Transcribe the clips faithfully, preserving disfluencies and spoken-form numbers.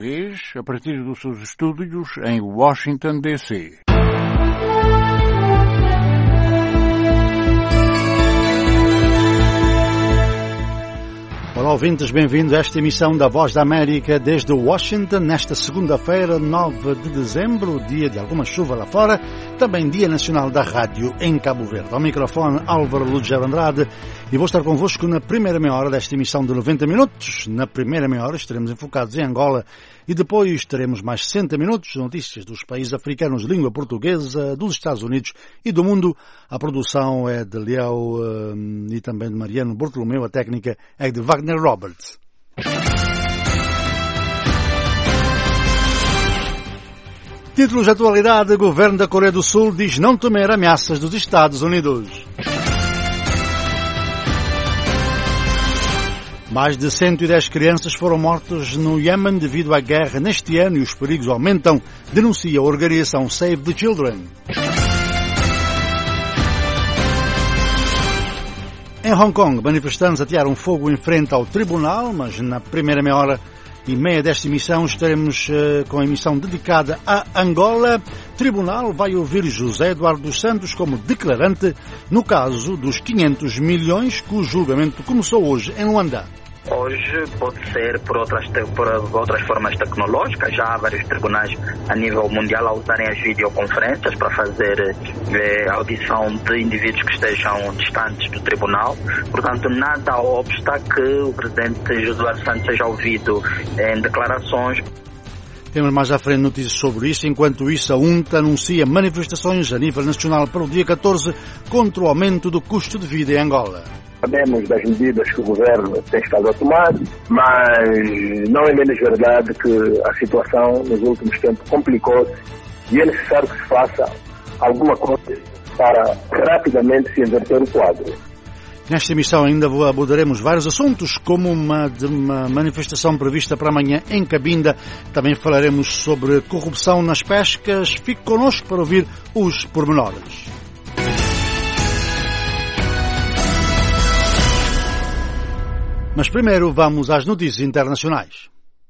A partir dos seus estúdios em Washington, D C Olá, ouvintes, bem-vindos a esta emissão da Voz da América desde Washington, nesta segunda-feira, nove de dezembro, dia de alguma chuva lá fora, também Dia Nacional da Rádio em Cabo Verde. Ao microfone, Álvaro Lugero Andrade, e vou estar convosco na primeira meia hora desta emissão de noventa minutos. Na primeira meia hora estaremos enfocados em Angola e depois teremos mais sessenta minutos de notícias dos países africanos de língua portuguesa, dos Estados Unidos e do mundo. A produção é de Leão uh, e também de Mariano Bortolomeu, a técnica é de Wagner Roberts. Títulos de atualidade: Governo da Coreia do Sul diz não temer ameaças dos Estados Unidos. Mais de cento e dez crianças foram mortas no Iêmen devido à guerra neste ano e os perigos aumentam, denuncia a organização Save the Children. Em Hong Kong, manifestantes atearam fogo em frente ao tribunal, mas na primeira meia hora e meia desta emissão estaremos uh, com a emissão dedicada a Angola. O tribunal vai ouvir José Eduardo dos Santos como declarante no caso dos quinhentos milhões, cujo julgamento começou hoje em Luanda. Hoje pode ser por outras, por outras formas tecnológicas. Já há vários tribunais a nível mundial a usarem as videoconferências para fazer eh, audição de indivíduos que estejam distantes do tribunal. Portanto, nada obsta que o presidente José Eduardo Santos seja ouvido em declarações. Temos mais à frente notícias sobre isso. Enquanto isso, a U N T anuncia manifestações a nível nacional para o dia catorze contra o aumento do custo de vida em Angola. Sabemos das medidas que o governo tem estado a tomar, mas não é menos verdade que a situação nos últimos tempos complicou-se e é necessário que se faça alguma coisa para rapidamente se inverter o quadro. Nesta emissão ainda abordaremos vários assuntos, como uma, de uma manifestação prevista para amanhã em Cabinda. Também falaremos sobre corrupção nas pescas. Fique connosco para ouvir os pormenores. Mas primeiro vamos às notícias internacionais.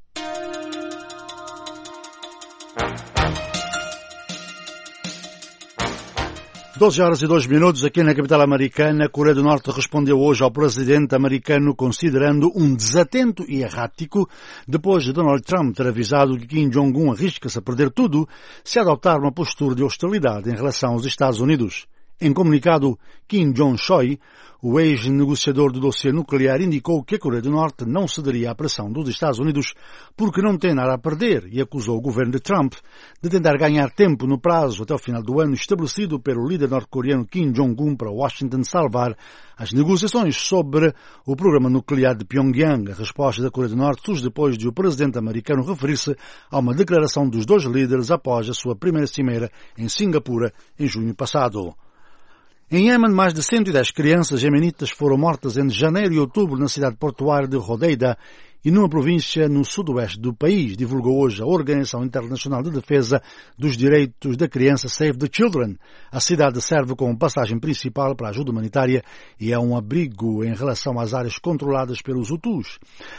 doze horas e dois minutos aqui na capital americana. A Coreia do Norte respondeu hoje ao presidente americano considerando um desatento e errático depois de Donald Trump ter avisado que Kim Jong-un arrisca-se a perder tudo se adotar uma postura de hostilidade em relação aos Estados Unidos. Em comunicado, Kim Jong-choi, o ex-negociador do dossiê nuclear, indicou que a Coreia do Norte não cederia à pressão dos Estados Unidos porque não tem nada a perder e acusou o governo de Trump de tentar ganhar tempo no prazo até o final do ano estabelecido pelo líder norte-coreano Kim Jong-un para Washington salvar as negociações sobre o programa nuclear de Pyongyang. A resposta da Coreia do Norte surge depois de o presidente americano referir-se a uma declaração dos dois líderes após a sua primeira cimeira em Singapura em junho passado. Em Iêmen, mais de cento e dez crianças iemenitas foram mortas entre janeiro e outubro na cidade portuária de Hodeida e numa província no sudoeste do país, divulgou hoje a Organização Internacional de Defesa dos Direitos da Criança Save the Children. A cidade serve como passagem principal para a ajuda humanitária e é um abrigo em relação às áreas controladas pelos Hutus.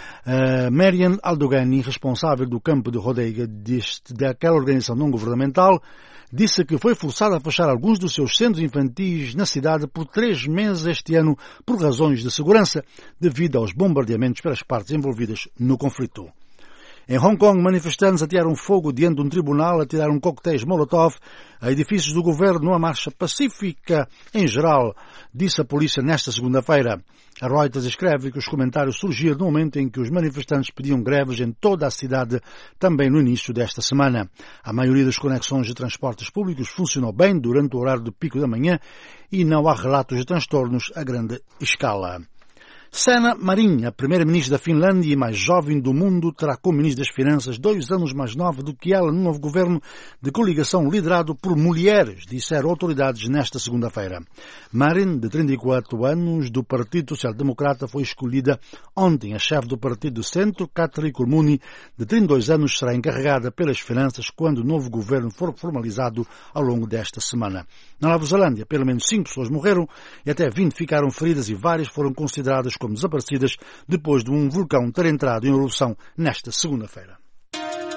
Uh, Marian Aldogani, responsável do campo de Hodeida daquela organização não governamental, disse que foi forçado a fechar alguns dos seus centros infantis na cidade por três meses este ano por razões de segurança, devido aos bombardeamentos pelas partes envolvidas no conflito. Em Hong Kong, manifestantes atearam fogo diante de um tribunal, atiraram coquetéis Molotov a edifícios do governo numa marcha pacífica em geral, disse a polícia nesta segunda-feira. A Reuters escreve que os comentários surgiram no momento em que os manifestantes pediam greves em toda a cidade, também no início desta semana. A maioria das conexões de transportes públicos funcionou bem durante o horário de pico da manhã e não há relatos de transtornos a grande escala. Sanna Marin, a primeira-ministra da Finlândia e mais jovem do mundo, terá como ministra das Finanças dois anos mais nova do que ela no novo governo de coligação liderado por mulheres, disseram autoridades nesta segunda-feira. Marin, de trinta e quatro anos, do Partido Social Democrata, foi escolhida ontem. A chefe do Partido do Centro, Katri Kulmuni, de trinta e dois anos, será encarregada pelas finanças quando o novo governo for formalizado ao longo desta semana. Na Nova Zelândia, pelo menos cinco pessoas morreram e até vinte ficaram feridas e várias foram consideradas como desaparecidas depois de um vulcão ter entrado em erupção nesta segunda-feira.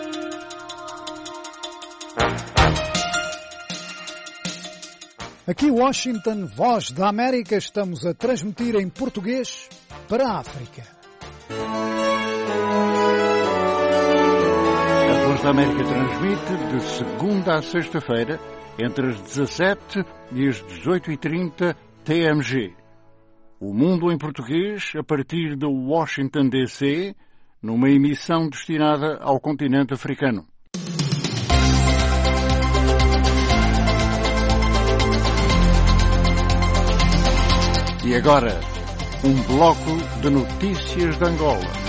Aqui Washington, Voz da América, estamos a transmitir em português para a África. A Voz da América transmite de segunda a sexta-feira, entre as dezassete e as dezoito e trinta T M G. O Mundo em Português, a partir de Washington, D C, numa emissão destinada ao continente africano. E agora, um bloco de notícias de Angola.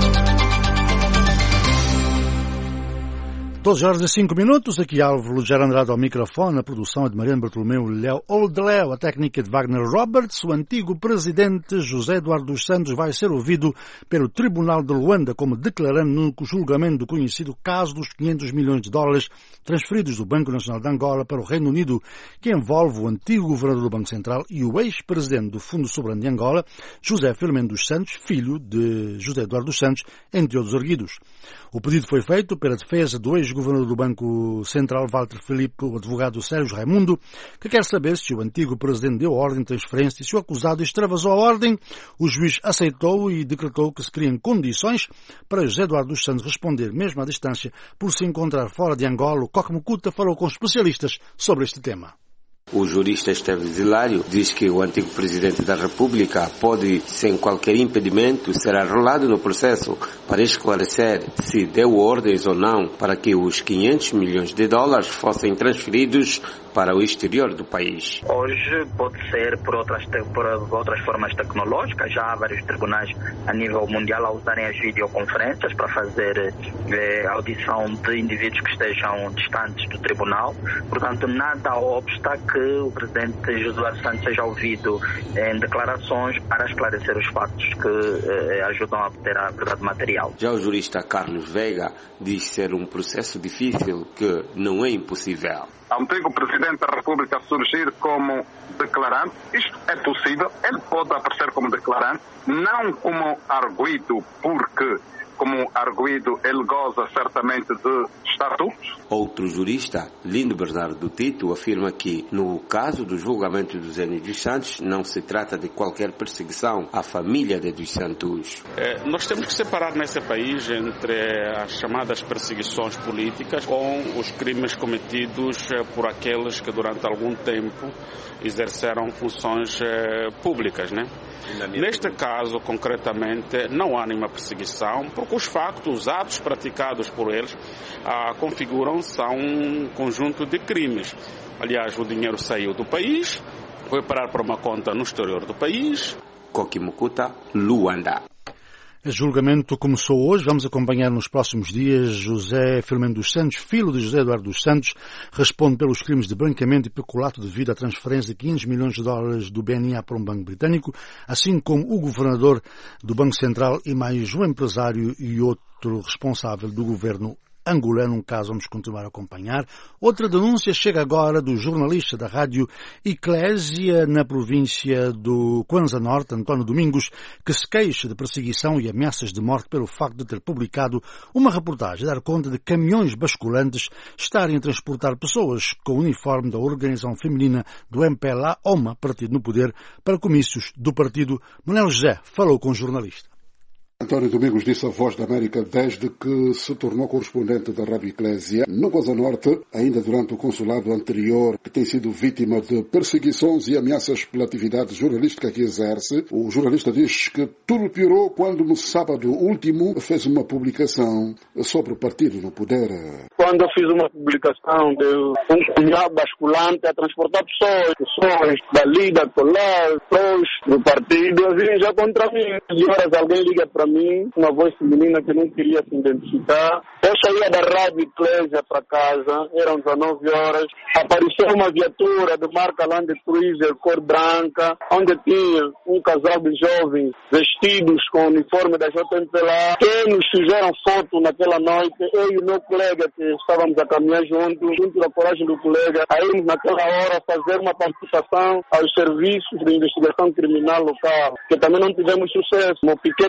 doze horas e cinco minutos, aqui Álvaro Lugero Andrade ao microfone, a produção é de Mariano Bartolomeu Léo Oldeleu, a técnica de Wagner Roberts. O antigo presidente José Eduardo dos Santos vai ser ouvido pelo Tribunal de Luanda como declarando no julgamento do conhecido caso dos quinhentos milhões de dólares transferidos do Banco Nacional de Angola para o Reino Unido, que envolve o antigo governador do Banco Central e o ex-presidente do Fundo Soberano de Angola, José Filomeno dos Santos, filho de José Eduardo dos Santos, entre outros arguidos. O pedido foi feito pela defesa do ex-governador do Banco Central, Walter Filipe, o advogado Sérgio Raimundo, que quer saber se o antigo presidente deu ordem de transferência e se o acusado extravasou a ordem. O juiz aceitou e decretou que se criem condições para José Eduardo dos Santos responder, mesmo à distância, por se encontrar fora de Angola. O Coque Mucuta falou com especialistas sobre este tema. O jurista Esteves Hilário diz que o antigo presidente da República pode, sem qualquer impedimento, ser arrolado no processo para esclarecer se deu ordens ou não para que os quinhentos milhões de dólares fossem transferidos para o exterior do país. Hoje pode ser por outras, por outras formas tecnológicas. Já há vários tribunais a nível mundial a usarem as videoconferências para fazer eh, audição de indivíduos que estejam distantes do tribunal. Portanto, nada obsta que o presidente José Santos seja ouvido em declarações para esclarecer os fatos que eh, ajudam a obter a verdade material. Já o jurista Carlos Veiga diz ser um processo difícil que não é impossível. Antigo presidente da República surgir como declarante, isto é possível, ele pode aparecer como declarante, não como arguido, porque como arguido ele goza certamente de estatutos. Outro jurista, Lindo Bernardo Tito, afirma que no caso do julgamento do Zé dos Santos não se trata de qualquer perseguição à família de dos Santos. É, nós temos que separar nesse país entre as chamadas perseguições políticas com os crimes cometidos por aqueles que durante algum tempo exerceram funções eh, públicas, né? Neste caso, concretamente, não há nenhuma perseguição, porque os factos, os atos praticados por eles ah, configuram-se a um conjunto de crimes. Aliás, o dinheiro saiu do país, foi parar para uma conta no exterior do país. Coque Mucuta, Luanda. O julgamento começou hoje, vamos acompanhar nos próximos dias. José Filomeno dos Santos, filho de José Eduardo dos Santos, responde pelos crimes de branqueamento e peculato devido à transferência de quinhentos milhões de dólares do B N A para um banco britânico, assim como o governador do Banco Central e mais um empresário e outro responsável do governo angolano, um caso vamos continuar a acompanhar. Outra denúncia chega agora do jornalista da rádio Eclésia na província do Kwanza Norte, António Domingos, que se queixa de perseguição e ameaças de morte pelo facto de ter publicado uma reportagem a dar conta de caminhões basculantes estarem a transportar pessoas com o uniforme da organização feminina do M P L A, OMA, partido no poder, para comícios do partido. Manuel José falou com o jornalista. António Domingos disse à Voz da América desde que se tornou correspondente da Rádio Eclésia no Kwanza Norte, ainda durante o consulado anterior, que tem sido vítima de perseguições e ameaças pela atividade jornalística que exerce. O jornalista diz que tudo piorou quando no sábado último fez uma publicação sobre o partido no poder. Quando eu fiz uma publicação de um caminhão basculante a transportar pessoas, pessoas dali, da colar, pessoas do partido, assim, já contra mim. De horas alguém liga para mim, uma voz feminina que não queria se identificar. Eu saía da Rádio Eclésia para casa, eram dezenove horas, apareceu uma viatura de marca Land Cruiser cor branca, onde tinha um casal de jovens vestidos com o uniforme da J M P L A, que nos fizeram foto naquela noite, eu e o meu colega que estávamos a caminhar juntos, junto da coragem do colega, a irmos naquela hora fazer uma participação aos serviços de investigação criminal local, que também não tivemos sucesso. No piquete integral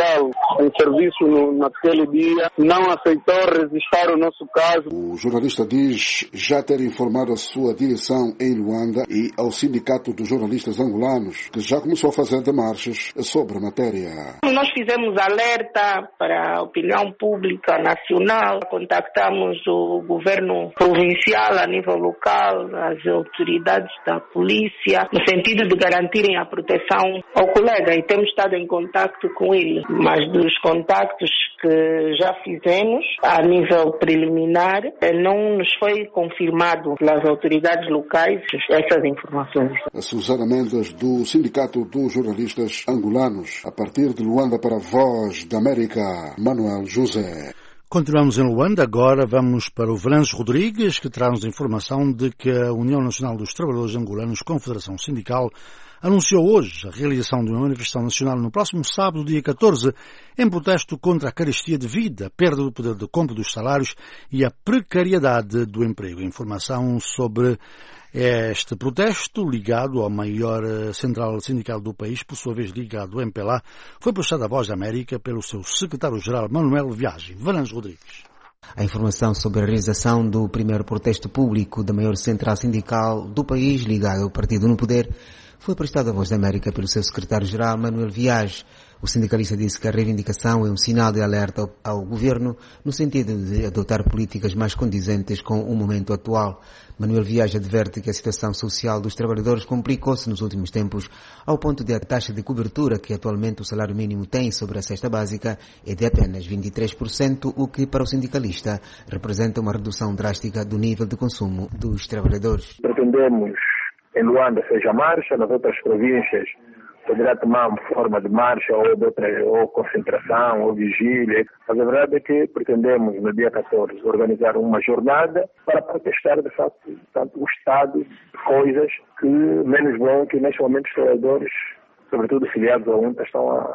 policial em serviço no, naquele dia não aceitou registrar o nosso caso. O jornalista diz já ter informado a sua direção em Luanda e ao Sindicato dos Jornalistas Angolanos, que já começou a fazer demarches sobre a matéria. Nós fizemos alerta para a opinião pública nacional, contactamos o governo provincial a nível local, as autoridades da polícia, no sentido de garantirem a proteção ao colega, e temos estado em contacto com ele, mas dos contactos que já fizemos a nível preliminar não nos foi confirmado pelas autoridades locais essas informações. A Susana Mendes, do Sindicato dos Jornalistas Angolanos, a partir de Luanda para a Voz da América, Manuel José. Continuamos em Luanda, agora vamos para o Venâncio Rodrigues, que traz-nos a informação de que a União Nacional dos Trabalhadores Angolanos, Confederação Sindical, anunciou hoje a realização de uma manifestação nacional no próximo sábado, dia catorze, em protesto contra a carestia de vida, a perda do poder de compra dos salários e a precariedade do emprego. Informação sobre este protesto, ligado à maior central sindical do país, por sua vez ligado ao M P L A, foi postada à Voz da América pelo seu secretário-geral Manuel Viagem. Venâncio Rodrigues. A informação sobre a realização do primeiro protesto público da maior central sindical do país, ligado ao partido no poder, foi prestada à Voz da América pelo seu secretário-geral Manuel Viagem. O sindicalista disse que a reivindicação é um sinal de alerta ao, ao governo no sentido de adotar políticas mais condizentes com o momento atual. Manuel Viagem adverte que a situação social dos trabalhadores complicou-se nos últimos tempos, ao ponto de a taxa de cobertura que atualmente o salário mínimo tem sobre a cesta básica é de apenas vinte e três por cento, o que para o sindicalista representa uma redução drástica do nível de consumo dos trabalhadores. Pretendemos em Luanda seja marcha, nas outras províncias poderá tomar uma forma de marcha ou, de outra, ou concentração ou vigília. Mas a verdade é que pretendemos no dia catorze organizar uma jornada para protestar de facto, tanto o estado de coisas que menos bom que neste momento os trabalhadores, sobretudo filiados ao U N T A, estão a,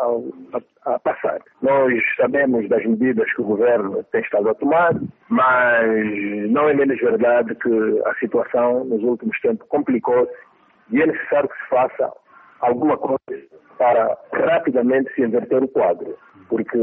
a, a passar. Nós sabemos das medidas que o governo tem estado a tomar, mas não é menos verdade que a situação nos últimos tempos complicou-se e é necessário que se faça alguma coisa para rapidamente se inverter o quadro, porque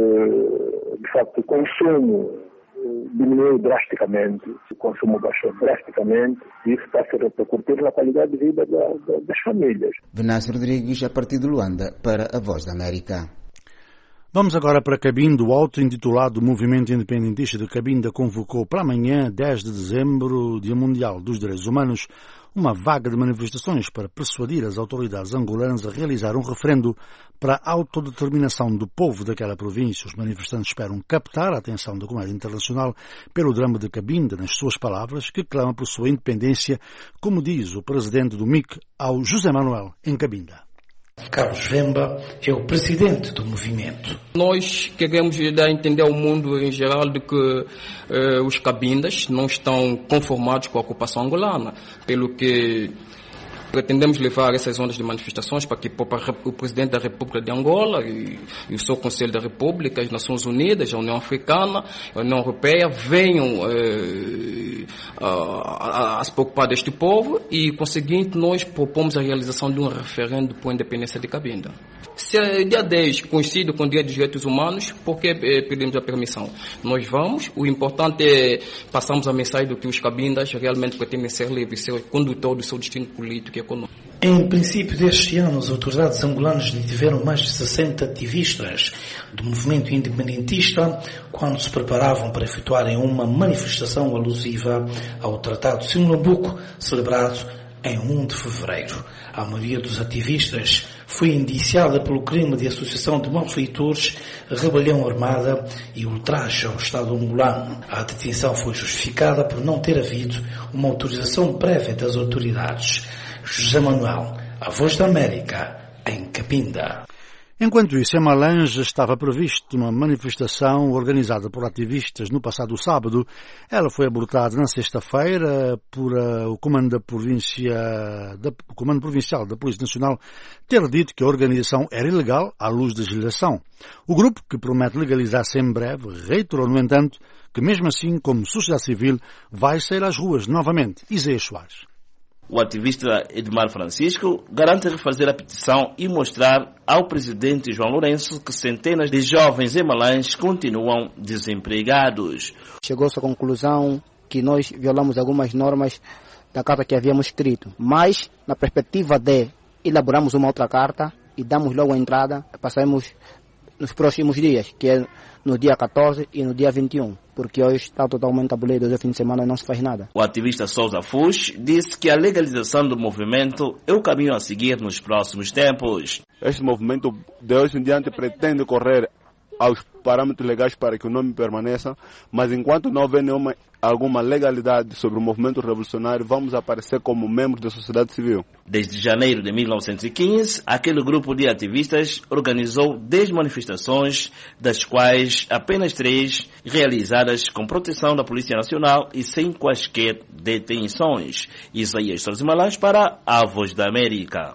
de facto o consumo diminuiu drasticamente, o consumo baixou drasticamente e isso está a se repercutir na qualidade de vida da, da, das famílias. Venâncio Rodrigues, a partir de Luanda, para a Voz da América. Vamos agora para Cabinda. O auto-intitulado Movimento Independentista de Cabinda convocou para amanhã, dez de dezembro, Dia Mundial dos Direitos Humanos, uma vaga de manifestações para persuadir as autoridades angolanas a realizar um referendo para a autodeterminação do povo daquela província. Os manifestantes esperam captar a atenção da comunidade internacional pelo drama de Cabinda, nas suas palavras, que clama por sua independência, como diz o presidente do M I C ao José Manuel, em Cabinda. Carlos Vemba é o presidente do movimento. Nós queremos dar a entender ao mundo em geral de que eh, os cabindas não estão conformados com a ocupação angolana, pelo que pretendemos levar essas ondas de manifestações para que o presidente da República de Angola e, e o seu Conselho da República, as Nações Unidas, a União Africana, a União Europeia venham eh, a, a se preocupar deste povo e, conseguinte, nós propomos a realização de um referendo por independência de Cabinda. Se é dia dez coincide com o Dia dos Direitos Humanos, por que eh, pedimos a permissão? Nós vamos, o importante é passarmos a mensagem de que os cabindas realmente pretendem ser livres, ser condutor do seu destino político e econômico. Em princípio deste ano, as autoridades angolanas detiveram mais de sessenta ativistas do movimento independentista quando se preparavam para efetuarem uma manifestação alusiva ao Tratado de Simlambuco, celebrado em um de fevereiro. A maioria dos ativistas foi indiciada pelo crime de associação de malfeitores, rebelião armada e ultraje ao Estado angolano. A detenção foi justificada por não ter havido uma autorização prévia das autoridades. José Manuel, a Voz da América, em Cabinda. Enquanto isso, em Malanje estava prevista uma manifestação organizada por ativistas no passado sábado. Ela foi abortada na sexta-feira por uh, o, comando da província, da, o Comando Provincial da Polícia Nacional ter dito que a organização era ilegal à luz da legislação. O grupo, que promete legalizar-se em breve, reiterou, no entanto, que mesmo assim, como sociedade civil, vai sair às ruas novamente. Isaías Soares. O ativista Edmar Francisco garante refazer a petição e mostrar ao presidente João Lourenço que centenas de jovens em Malães continuam desempregados. Chegou-se à conclusão que nós violamos algumas normas da carta que havíamos escrito, mas na perspectiva de elaborarmos uma outra carta e damos logo a entrada, passaremos nos próximos dias, que é no dia catorze e no dia vinte e um, porque hoje está totalmente abolido, hoje é fim de semana e não se faz nada. O ativista Sousa Fux disse que a legalização do movimento é o caminho a seguir nos próximos tempos. Este movimento de hoje em diante pretende correr aos parâmetros legais para que o nome permaneça, mas enquanto não houver nenhuma, alguma legalidade sobre o movimento revolucionário, vamos aparecer como membros da sociedade civil. Desde janeiro de mil novecentos e quinze, aquele grupo de ativistas organizou dez manifestações, das quais apenas três realizadas com proteção da Polícia Nacional e sem quaisquer detenções. Isaías Sousa Malães para a Voz da América.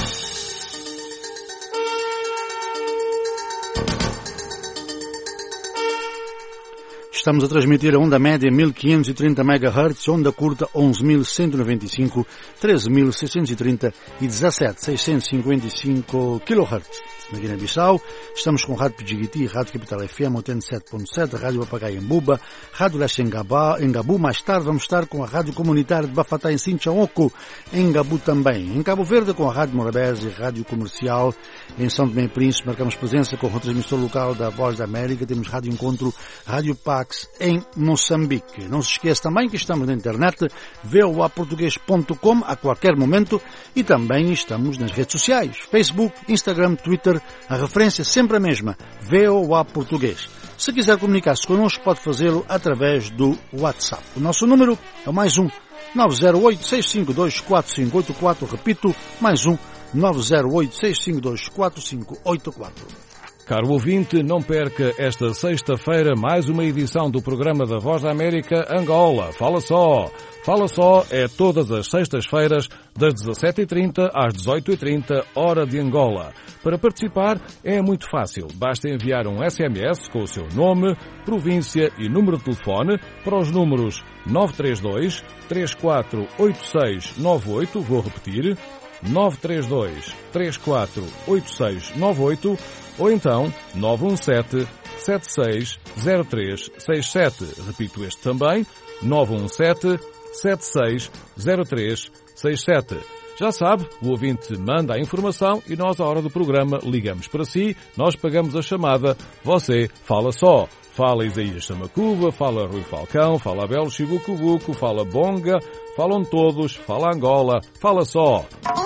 Estamos a transmitir a onda média mil quinhentos e trinta megahertz, onda curta onze mil cento e noventa e cinco, treze mil seiscentos e trinta e dezassete mil seiscentos e cinquenta e cinco kilohertz. Na Guiné-Bissau, estamos com Rádio Pidjigiti, Rádio Capital F M oitenta e sete ponto sete, Rádio Papagaio em Buba, Rádio Leste em Gabu. Mais tarde vamos estar com a Rádio Comunitária de Bafatá em Sinchaoko, em Gabu também. Em Cabo Verde com a Rádio Morabeza e Rádio Comercial. Em São Tomé e Príncipe marcamos presença com o transmissor local da Voz da América. Temos Rádio Encontro, Rádio Pax em Moçambique. Não se esqueça também que estamos na internet v o a português ponto com a qualquer momento e também estamos nas redes sociais, Facebook, Instagram, Twitter. A referência é sempre a mesma, V O A Português. Se quiser comunicar-se connosco, pode fazê-lo através do WhatsApp. O nosso número é o mais um nove zero oito, seis cinco dois, quatro cinco oito quatro. Repito, mais um nove zero oito, seis cinco dois, quatro cinco oito quatro. Caro ouvinte, não perca esta sexta-feira mais uma edição do programa da Voz da América Angola. Fala só! Fala só é todas as sextas-feiras das dezassete e trinta às dezoito e trinta, hora de Angola. Para participar é muito fácil. Basta enviar um S M S com o seu nome, província e número de telefone para os números nove três dois, três quatro oito seis nove oito. Vou repetir. nove três dois, três quatro oito seis nove oito ou então nove um sete, sete seis zero três seis sete. Repito este também, nove um sete, sete seis zero três seis sete. Já sabe, o ouvinte manda a informação e nós, à hora do programa, ligamos para si, nós pagamos a chamada, você fala só. Fala Isaías Samacuva, fala Rui Falcão, fala Abel Chibucubuco, fala Bonga, falam todos, fala Angola, fala só.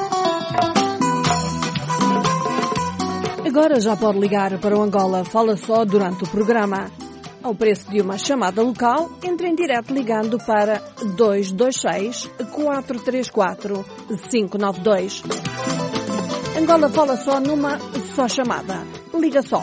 Agora já pode ligar para o Angola Fala Só durante o programa. Ao preço de uma chamada local, entre em direto ligando para dois dois seis, quatro três quatro, cinco nove dois. Angola Fala Só numa só chamada. Liga só.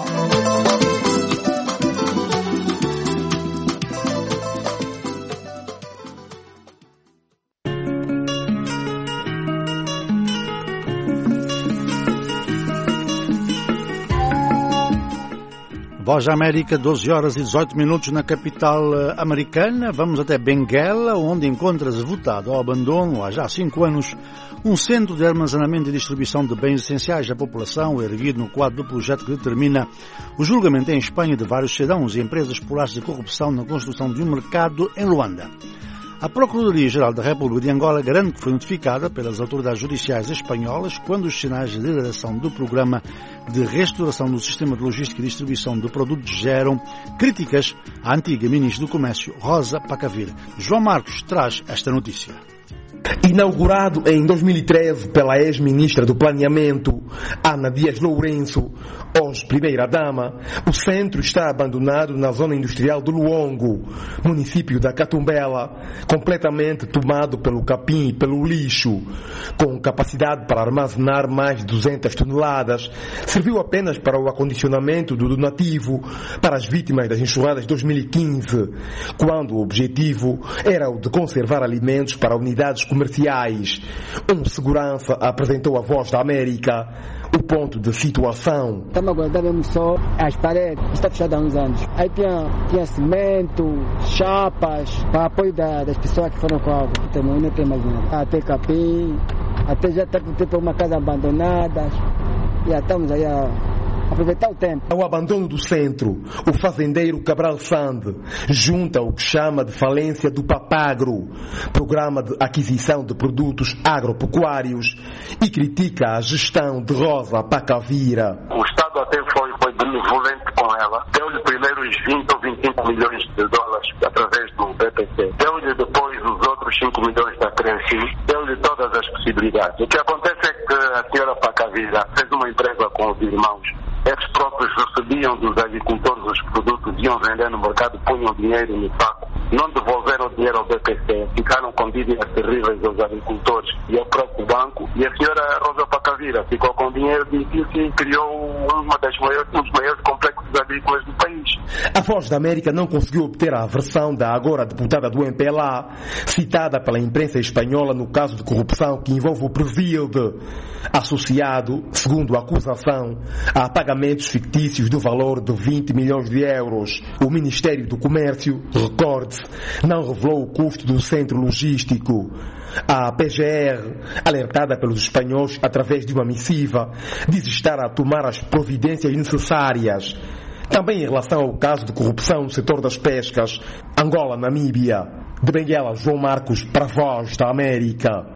Voz da América, doze horas e dezoito minutos na capital americana. Vamos até Benguela, onde encontra-se votado ao abandono, há já cinco anos, um centro de armazenamento e distribuição de bens essenciais à população, erguido no quadro do projeto que determina o julgamento em Espanha de vários cidadãos e empresas por atos de corrupção na construção de um mercado em Luanda. A Procuradoria-Geral da República de Angola garante que foi notificada pelas autoridades judiciais espanholas quando os sinais de degradação do programa de restauração do sistema de logística e distribuição de produtos geram críticas à antiga Ministra do Comércio, Rosa Pacavir. João Marcos traz esta notícia. Inaugurado em dois mil e treze pela ex-ministra do Planeamento, Ana Dias Lourenço, hoje primeira-dama, o centro está abandonado na zona industrial do Luongo, município da Catumbela, completamente tomado pelo capim e pelo lixo. Com capacidade para armazenar mais de duzentas toneladas, serviu apenas para o acondicionamento do donativo para as vítimas das enxurradas de dois mil e quinze, quando o objetivo era o de conservar alimentos para unidades comerciais. Um segurança apresentou a Voz da América o ponto de situação. Estamos aguardando só as paredes, está fechada há uns anos. Aí tinha, tinha cimento, chapas, para apoio da, das pessoas que foram com a água. Então, não tem mais nada. Até capim, até já está com tipo uma casa abandonada. Já estamos aí a aproveitar o tempo. Ao abandono do centro, o fazendeiro Cabral Sande junta o que chama de falência do Papagro, programa de aquisição de produtos agropecuários, e critica a gestão de Rosa Pacavira. O Estado até foi, foi benevolente com ela. Deu-lhe primeiro os vinte ou vinte e cinco milhões de dólares através do B P C. Deu-lhe depois os outros cinco milhões da Crenci. Deu-lhe todas as possibilidades. O que acontece é que a senhora Pacavira fez uma empresa com os irmãos. Eles próprios recebiam dos agricultores os produtos, iam vender no mercado, punham dinheiro no saco, não devolveram o dinheiro ao B P C, ficaram com dívidas terríveis aos agricultores e ao próprio banco, e a senhora Rosa Pacavira ficou com dinheiro difícil e criou uma das maiores, um dos maiores complexos agrícolas do país. A Voz da América não conseguiu obter a versão da agora deputada do M P L A, citada pela imprensa espanhola no caso de corrupção que envolve o Previlde, associado, segundo a acusação, a pagamentos fictícios do valor de vinte milhões de euros. O Ministério do Comércio, recorde-se, não revelou o custo do centro logístico. A P G R, alertada pelos espanhóis através de uma missiva, diz estar a tomar as providências necessárias. Também em relação ao caso de corrupção no setor das pescas, Angola-Namíbia. De Benguela, João Marcos, para a Voz da América.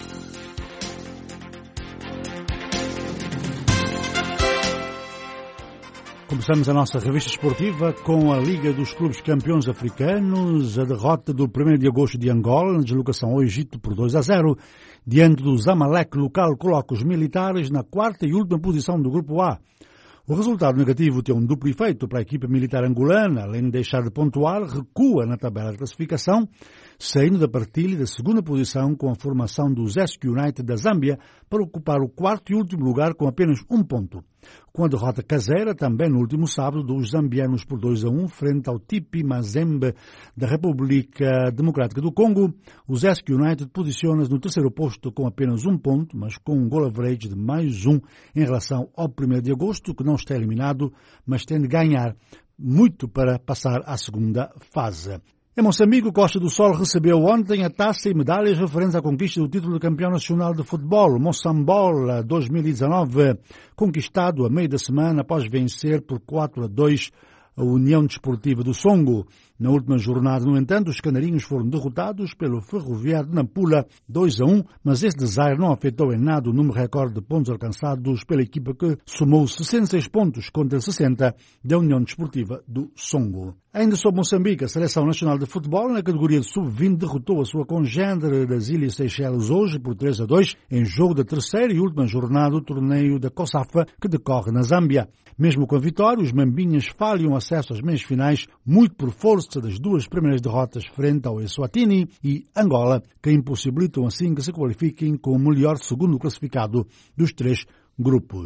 Começamos a nossa revista esportiva com a Liga dos Clubes Campeões Africanos, a derrota do primeiro de agosto de Angola na deslocação ao Egito por dois a zero, diante do Zamalek local, coloca os militares na quarta e última posição do Grupo A. O resultado negativo tem um duplo efeito para a equipa militar angolana, além de deixar de pontuar, recua na tabela de classificação, saindo da partilha da segunda posição com a formação do Zesco United da Zâmbia para ocupar o quarto e último lugar com apenas um ponto. Com a derrota caseira, também no último sábado, dos zambianos por dois a um, frente ao Tipi Mazembe da República Democrática do Congo, o Zesco United posiciona-se no terceiro posto com apenas um ponto, mas com um goal average de mais um em relação ao primeiro de agosto, que não está eliminado, mas tem de ganhar muito para passar à segunda fase. Em Moçambique, o Costa do Sol recebeu ontem a taça e medalhas referentes à conquista do título de campeão nacional de futebol, Moçambola dois mil e dezanove, conquistado a meio da semana após vencer por quatro a dois a União Desportiva do Songo. Na última jornada, no entanto, os canarinhos foram derrotados pelo Ferroviário de Nampula dois a um, mas esse desaire não afetou em nada o número recorde de pontos alcançados pela equipa que somou sessenta e seis pontos contra sessenta da União Desportiva do Songo. Ainda sobre Moçambique, a Seleção Nacional de Futebol, na categoria de sub vinte, derrotou a sua congênere das Ilhas Seychelles hoje por três a dois, em jogo da terceira e última jornada do torneio da COSAFA, que decorre na Zâmbia. Mesmo com a vitória, os mambinhas falham acesso às meias finais, muito por força das duas primeiras derrotas frente ao Eswatini e Angola, que impossibilitam assim que se qualifiquem com o melhor segundo classificado dos três grupos.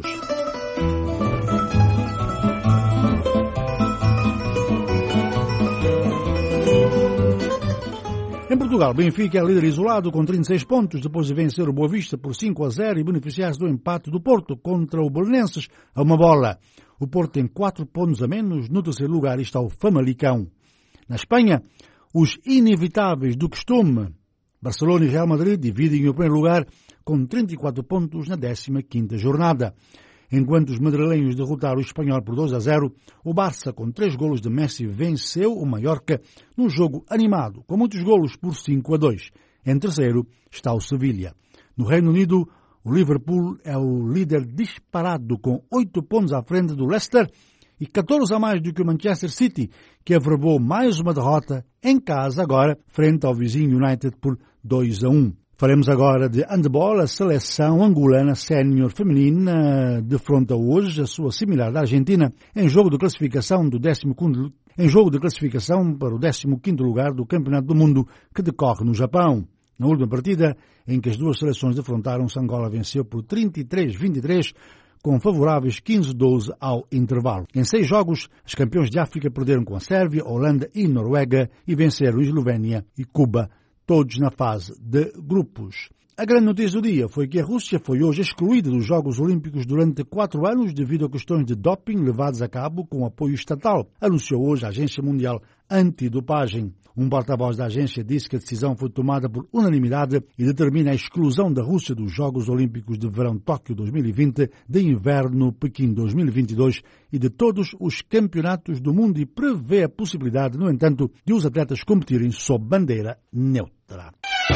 Em Portugal, Benfica é líder isolado com trinta e seis pontos, depois de vencer o Boa Vista por cinco a zero e beneficiar-se do empate do Porto contra o Belenenses a uma bola. O Porto tem quatro pontos a menos, no terceiro lugar está o Famalicão. Na Espanha, os inevitáveis do costume, Barcelona e Real Madrid, dividem o primeiro lugar com trinta e quatro pontos na décima quinta jornada. Enquanto os madrilenhos derrotaram o Espanhol por dois a zero, o Barça, com três golos de Messi, venceu o Mallorca num jogo animado, com muitos golos por cinco a dois. Em terceiro está o Sevilha. No Reino Unido, o Liverpool é o líder disparado, com oito pontos à frente do Leicester e catorze a mais do que o Manchester City, que averbou mais uma derrota em casa agora, frente ao vizinho United por dois a um. Faremos agora de handball. A seleção angolana sénior feminina defronta hoje a sua similar da Argentina em jogo de classificação do décimo quinto, em jogo de classificação para o décimo quinto lugar do Campeonato do Mundo que decorre no Japão. Na última partida, em que as duas seleções defrontaram-se, Angola venceu por trinta e três a vinte e três, com favoráveis quinze a doze ao intervalo. Em seis jogos, os campeões de África perderam com a Sérvia, Holanda e Noruega e venceram Eslovénia e Cuba, todos na fase de grupos. A grande notícia do dia foi que a Rússia foi hoje excluída dos Jogos Olímpicos durante quatro anos devido a questões de doping levadas a cabo com apoio estatal, anunciou hoje a Agência Mundial Antidopagem. Um porta-voz da agência disse que a decisão foi tomada por unanimidade e determina a exclusão da Rússia dos Jogos Olímpicos de Verão Tóquio dois mil e vinte, de Inverno Pequim dois mil e vinte e dois e de todos os campeonatos do mundo e prevê a possibilidade, no entanto, de os atletas competirem sob bandeira neutra.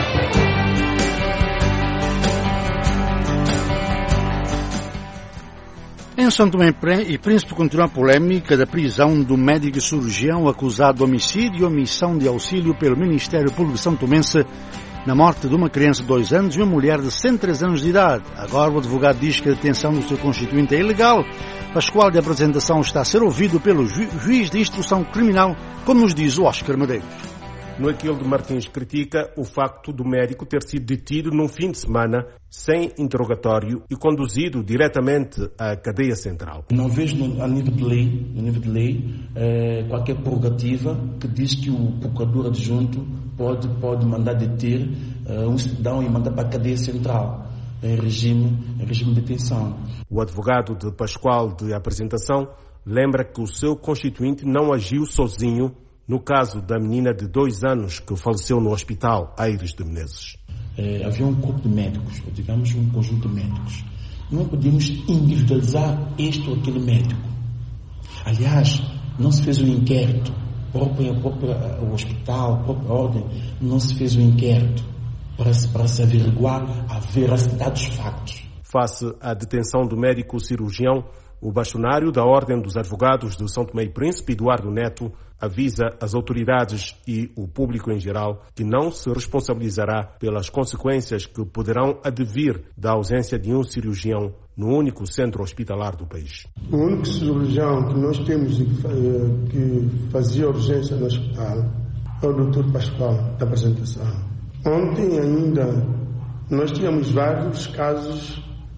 Em São Tomé e Príncipe continua a polémica da prisão do médico cirurgião acusado de homicídio e omissão de auxílio pelo Ministério Público santomense na morte de uma criança de dois anos e uma mulher de cento e três anos de idade. Agora o advogado diz que a detenção do seu constituinte é ilegal. Pascoal de apresentação está a ser ouvido pelo ju- juiz de instrução criminal, como nos diz o Oscar Medeiros. No Aquilo de Martins critica o facto do médico ter sido detido num fim de semana sem interrogatório e conduzido diretamente à cadeia central. Não vejo a nível de lei, a nível de lei é, qualquer prerrogativa que diz que o procurador adjunto pode, pode mandar deter é, um cidadão e mandar para a cadeia central em regime, em regime de detenção. O advogado de Pascoal de apresentação lembra que o seu constituinte não agiu sozinho no caso da menina de dois anos que faleceu no hospital Aires de Menezes. É, havia um corpo de médicos, ou digamos um conjunto de médicos. Não podíamos individualizar este ou aquele médico. Aliás, não se fez um inquérito. Próprio, próprio, o hospital, a própria ordem, não se fez um inquérito para se, para se averiguar a veracidade dos factos. Face à detenção do médico cirurgião, o bastonário da Ordem dos Advogados de São Tomé e Príncipe, Eduardo Neto, avisa as autoridades e o público em geral que não se responsabilizará pelas consequências que poderão advir da ausência de um cirurgião no único centro hospitalar do país. O único cirurgião que nós temos que fazia urgência no hospital é o doutor Pascoal, da apresentação. Ontem ainda nós tínhamos vários casos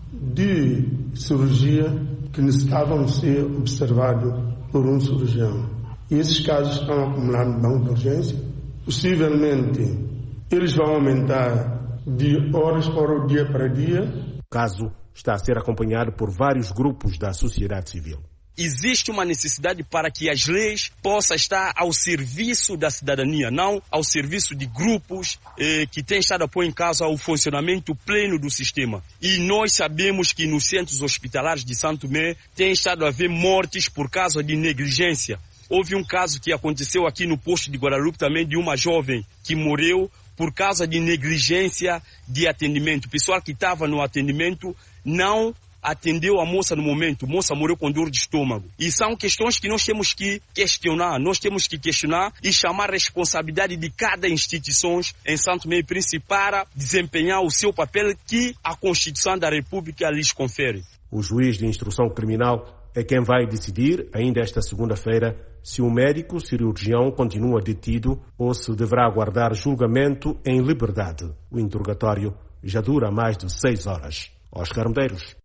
de cirurgia que necessitavam ser observados por um cirurgião. E esses casos estão acumulando no banco de urgência. Possivelmente, eles vão aumentar de horas para dia para dia. O caso está a ser acompanhado por vários grupos da sociedade civil. Existe uma necessidade para que as leis possam estar ao serviço da cidadania, não ao serviço de grupos eh, que têm estado a pôr em causa o funcionamento pleno do sistema. E nós sabemos que nos centros hospitalares de São Tomé tem estado a haver mortes por causa de negligência. Houve um caso que aconteceu aqui no posto de Guadalupe também de uma jovem que morreu por causa de negligência de atendimento. O pessoal que estava no atendimento não atendeu a moça no momento, a moça morreu com dor de estômago. E são questões que nós temos que questionar, nós temos que questionar e chamar a responsabilidade de cada instituição em São Tomé e Príncipe para desempenhar o seu papel que a Constituição da República lhes confere. O juiz de instrução criminal é quem vai decidir, ainda esta segunda-feira, se o médico cirurgião continua detido ou se deverá aguardar julgamento em liberdade. O interrogatório já dura mais de seis horas. Oscar Medeiros.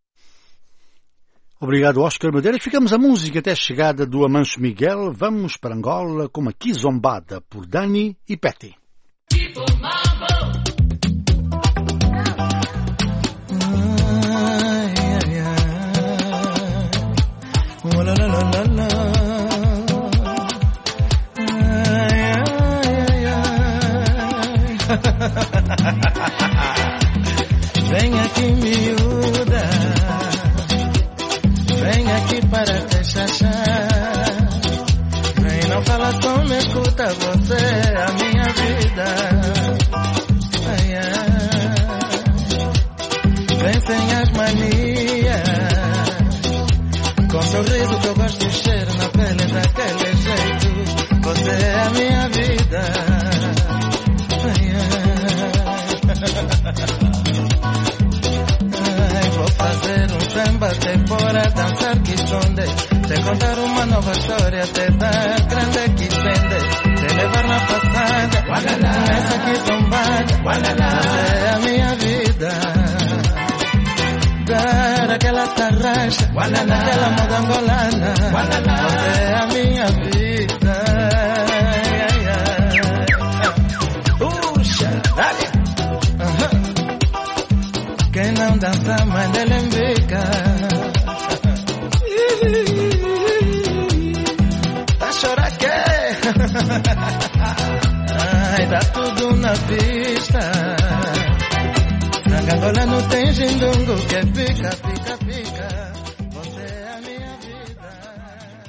Obrigado, Oscar Medeiros. Ficamos a música até a chegada do Amanso Miguel. Vamos para Angola com uma Kizombada por Dani e Petty. Vem aqui, miúda, vem aqui para te chachar. Vem, não fala só, me escuta, você é a minha vida. Ai, ai. Vem sem as manias, com sorriso que eu gosto de cheiro na pele daquele jeito. Você é a minha vida. Ai, ai, vou fazer um samba, te pôr a dançar que esconde, te contar uma nova história, te dar grande que estende, te levar na passada, nessa que tombada, você é a minha vida. Dar aquela tarraxa, naquela moda angolana, você é a minha vida. Ai, ai, ai. Puxa, dale. dá tudo na pista. Na Angola não tem gindungo que fica, fica, fica. Você é a minha vida.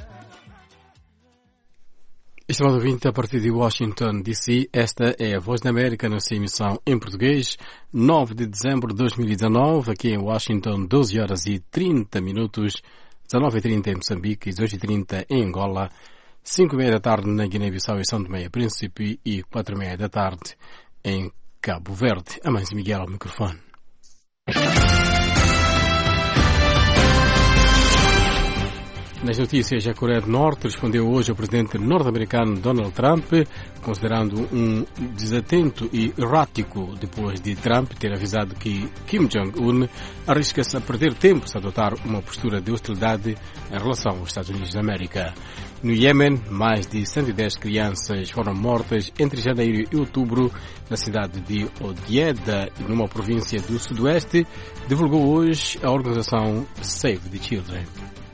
Estimado ouvinte, a partir de Washington, D C, esta é a Voz da América na sua emissão em português, nove de dezembro de dois mil e dezanove, aqui em Washington, doze horas e trinta minutos, dezanove e trinta em Moçambique e dezoito e trinta em Angola, cinco e meia da tarde na Guiné-Bissau e São Tomé e Príncipe e quatro e meia da tarde em Cabo Verde. Amancio Miguel ao microfone. Nas notícias, a Coreia do Norte respondeu hoje ao presidente norte-americano Donald Trump, considerando um desatento e errático depois de Trump ter avisado que Kim Jong-un arrisca-se a perder tempo se adotar uma postura de hostilidade em relação aos Estados Unidos da América. No Iêmen, mais de cento e dez crianças foram mortas entre janeiro e outubro na cidade de Odieda, numa província do sudoeste, divulgou hoje a organização Save the Children.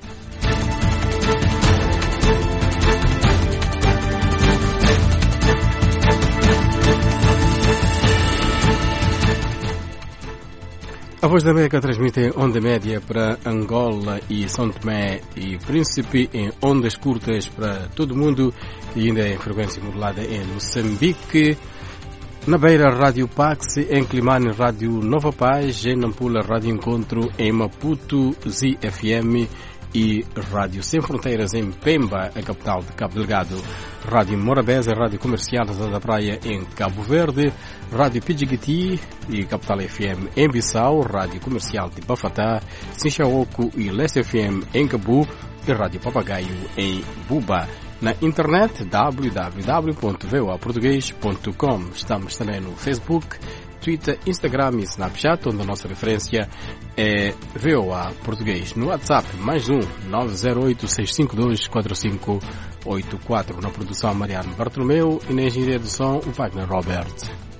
A Voz da América transmite em onda média para Angola e São Tomé e Príncipe, em ondas curtas para todo o mundo e ainda em frequência modulada em Moçambique, na Beira Rádio Pax, em Climane Rádio Nova Paz, em Nampula Rádio Encontro, em Maputo Z F M e Rádio Sem Fronteiras em Pemba, a capital de Cabo Delgado, Rádio Morabeza, Rádio Comercial da Praia em Cabo Verde, Rádio Pidjigiti e Capital F M em Bissau, Rádio Comercial de Bafatá, Sinchaoco e Leste F M em Cabu e Rádio Papagaio em Buba. Na internet, w w w ponto v o a português ponto com. Estamos também no Facebook, Twitter, Instagram e Snapchat, onde a nossa referência é V O A Português. No WhatsApp, mais um, nove zero oito, seis cinco dois, quatro cinco oito quatro. Na produção, Mariano Bartolomeu e na engenharia do som, o Wagner Robert.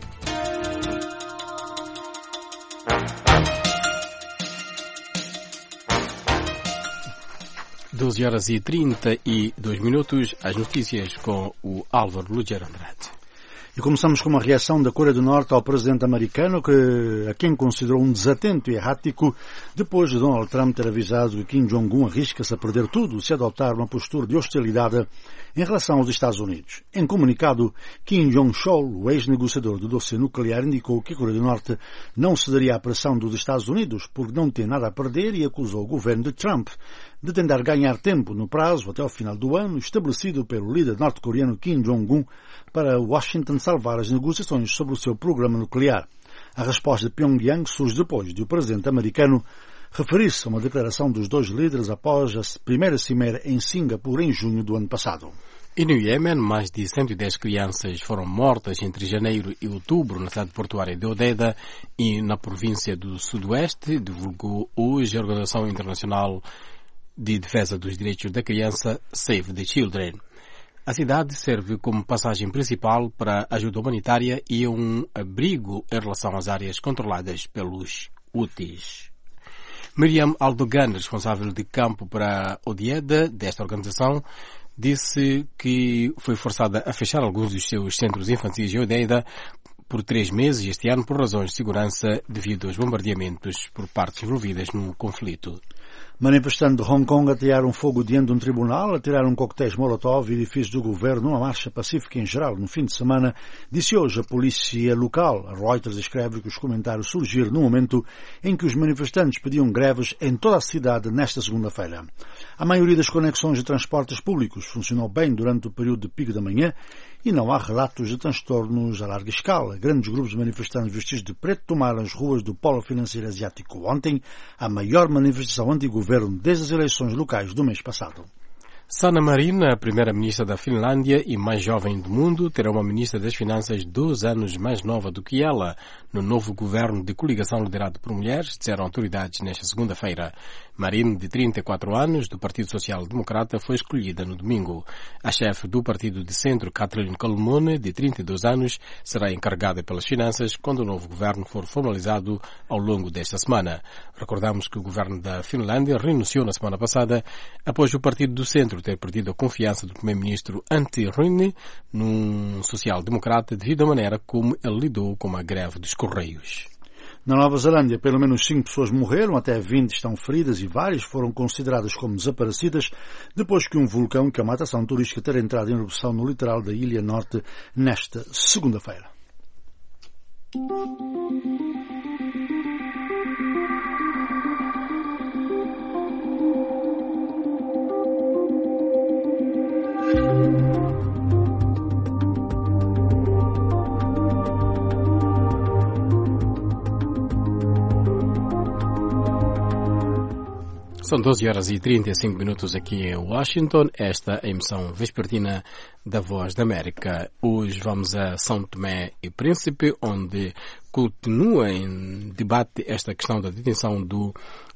doze horas e trinta e dois minutos, as notícias com o Álvaro Lugero Andrade. E começamos com uma reação da Coreia do Norte ao presidente americano, que, a quem considerou um desatento e errático depois de Donald Trump ter avisado que Kim Jong-un arrisca-se a perder tudo se adotar uma postura de hostilidade em relação aos Estados Unidos. Em comunicado, Kim Jong-chol, o ex-negociador do dossiê nuclear, indicou que a Coreia do Norte não cederia à pressão dos Estados Unidos porque não tem nada a perder e acusou o governo de Trump de tentar ganhar tempo no prazo até ao final do ano estabelecido pelo líder norte-coreano Kim Jong-un para Washington salvar as negociações sobre o seu programa nuclear. A resposta de Pyongyang surge depois de o presidente americano referir-se a uma declaração dos dois líderes após a primeira cimeira em Singapura em junho do ano passado. E no Iêmen, mais de cento e dez crianças foram mortas entre janeiro e outubro na cidade portuária de Odieda e na província do Sudoeste, divulgou hoje a Organização Internacional de Defesa dos Direitos da Criança, Save the Children. A cidade serve como passagem principal para ajuda humanitária e um abrigo em relação às áreas controladas pelos Houthis. Miriam Aldogan, responsável de campo para Odieda desta organização, disse que foi forçada a fechar alguns dos seus centros infantis em Odieda por três meses este ano por razões de segurança devido aos bombardeamentos por partes envolvidas no conflito. Manifestantes de Hong Kong atearam fogo diante de um tribunal, atiraram coquetéis Molotov e edifícios do governo numa marcha pacífica em geral no fim de semana, disse hoje a polícia local. A Reuters escreve que os comentários surgiram no momento em que os manifestantes pediam greves em toda a cidade nesta segunda-feira. A maioria das conexões de transportes públicos funcionou bem durante o período de pico da manhã e não há relatos de transtornos a larga escala. Grandes grupos de manifestantes vestidos de preto tomaram as ruas do Polo Financeiro Asiático ontem, a maior manifestação anti-governo desde as eleições locais do mês passado. Sanna Marin, a primeira-ministra da Finlândia e mais jovem do mundo, terá uma ministra das Finanças dois anos mais nova do que ela no novo governo de coligação liderado por mulheres, disseram autoridades nesta segunda-feira. Marine, de trinta e quatro anos, do Partido Social Democrata, foi escolhida no domingo. A chefe do partido de centro, Catherine Colmone, de trinta e dois anos, será encarregada pelas finanças quando o novo governo for formalizado ao longo desta semana. Recordamos que o governo da Finlândia renunciou na semana passada após o partido do centro ter perdido a confiança do primeiro-ministro Antti Rinne num social-democrata devido à maneira como ele lidou com a greve dos Correios. Na Nova Zelândia, pelo menos cinco pessoas morreram, até vinte estão feridas e várias foram consideradas como desaparecidas depois que um vulcão que é uma atração turística ter entrado em erupção no litoral da Ilha Norte nesta segunda-feira. São doze horas e trinta e cinco minutos aqui em Washington. Esta é a emissão vespertina da Voz da América. Hoje vamos a São Tomé e Príncipe, onde continua em debate esta questão da detenção do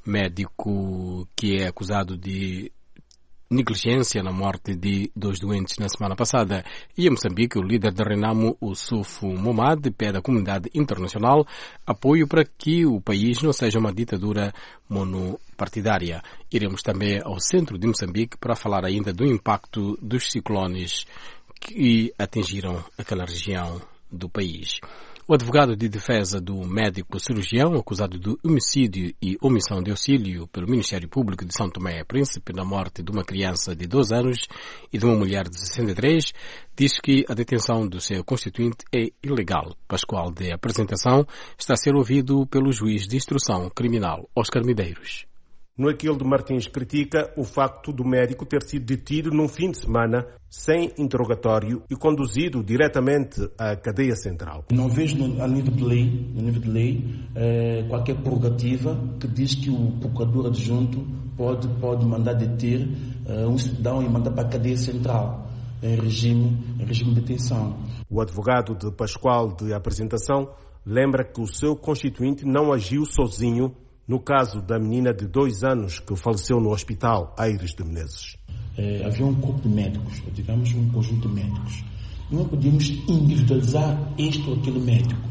médico que é acusado de negligência na morte de dois doentes na semana passada. E em Moçambique, o líder da Renamo, o Sufo Momad, pede à comunidade internacional apoio para que o país não seja uma ditadura monopartidária. Iremos também ao centro de Moçambique para falar ainda do impacto dos ciclones que atingiram aquela região do país. O advogado de defesa do médico cirurgião acusado de homicídio e omissão de auxílio pelo Ministério Público de São Tomé e Príncipe na morte de uma criança de doze anos e de uma mulher de sessenta e três diz que a detenção do seu constituinte é ilegal. Pascoal de Apresentação está a ser ouvido pelo juiz de instrução criminal Oscar Medeiros. No Aquildo Martins critica o facto do médico ter sido detido num fim de semana sem interrogatório e conduzido diretamente à cadeia central. Não vejo no, a nível de lei, no nível de lei eh, qualquer prerrogativa que diz que o procurador adjunto pode, pode mandar deter eh, um cidadão e mandar para a cadeia central em regime, em regime de detenção. O advogado de Pascoal de Apresentação lembra que o seu constituinte não agiu sozinho no caso da menina de dois anos que faleceu no hospital Aires de Menezes. É, havia um corpo de médicos, digamos um conjunto de médicos. Não podíamos individualizar este ou aquele médico.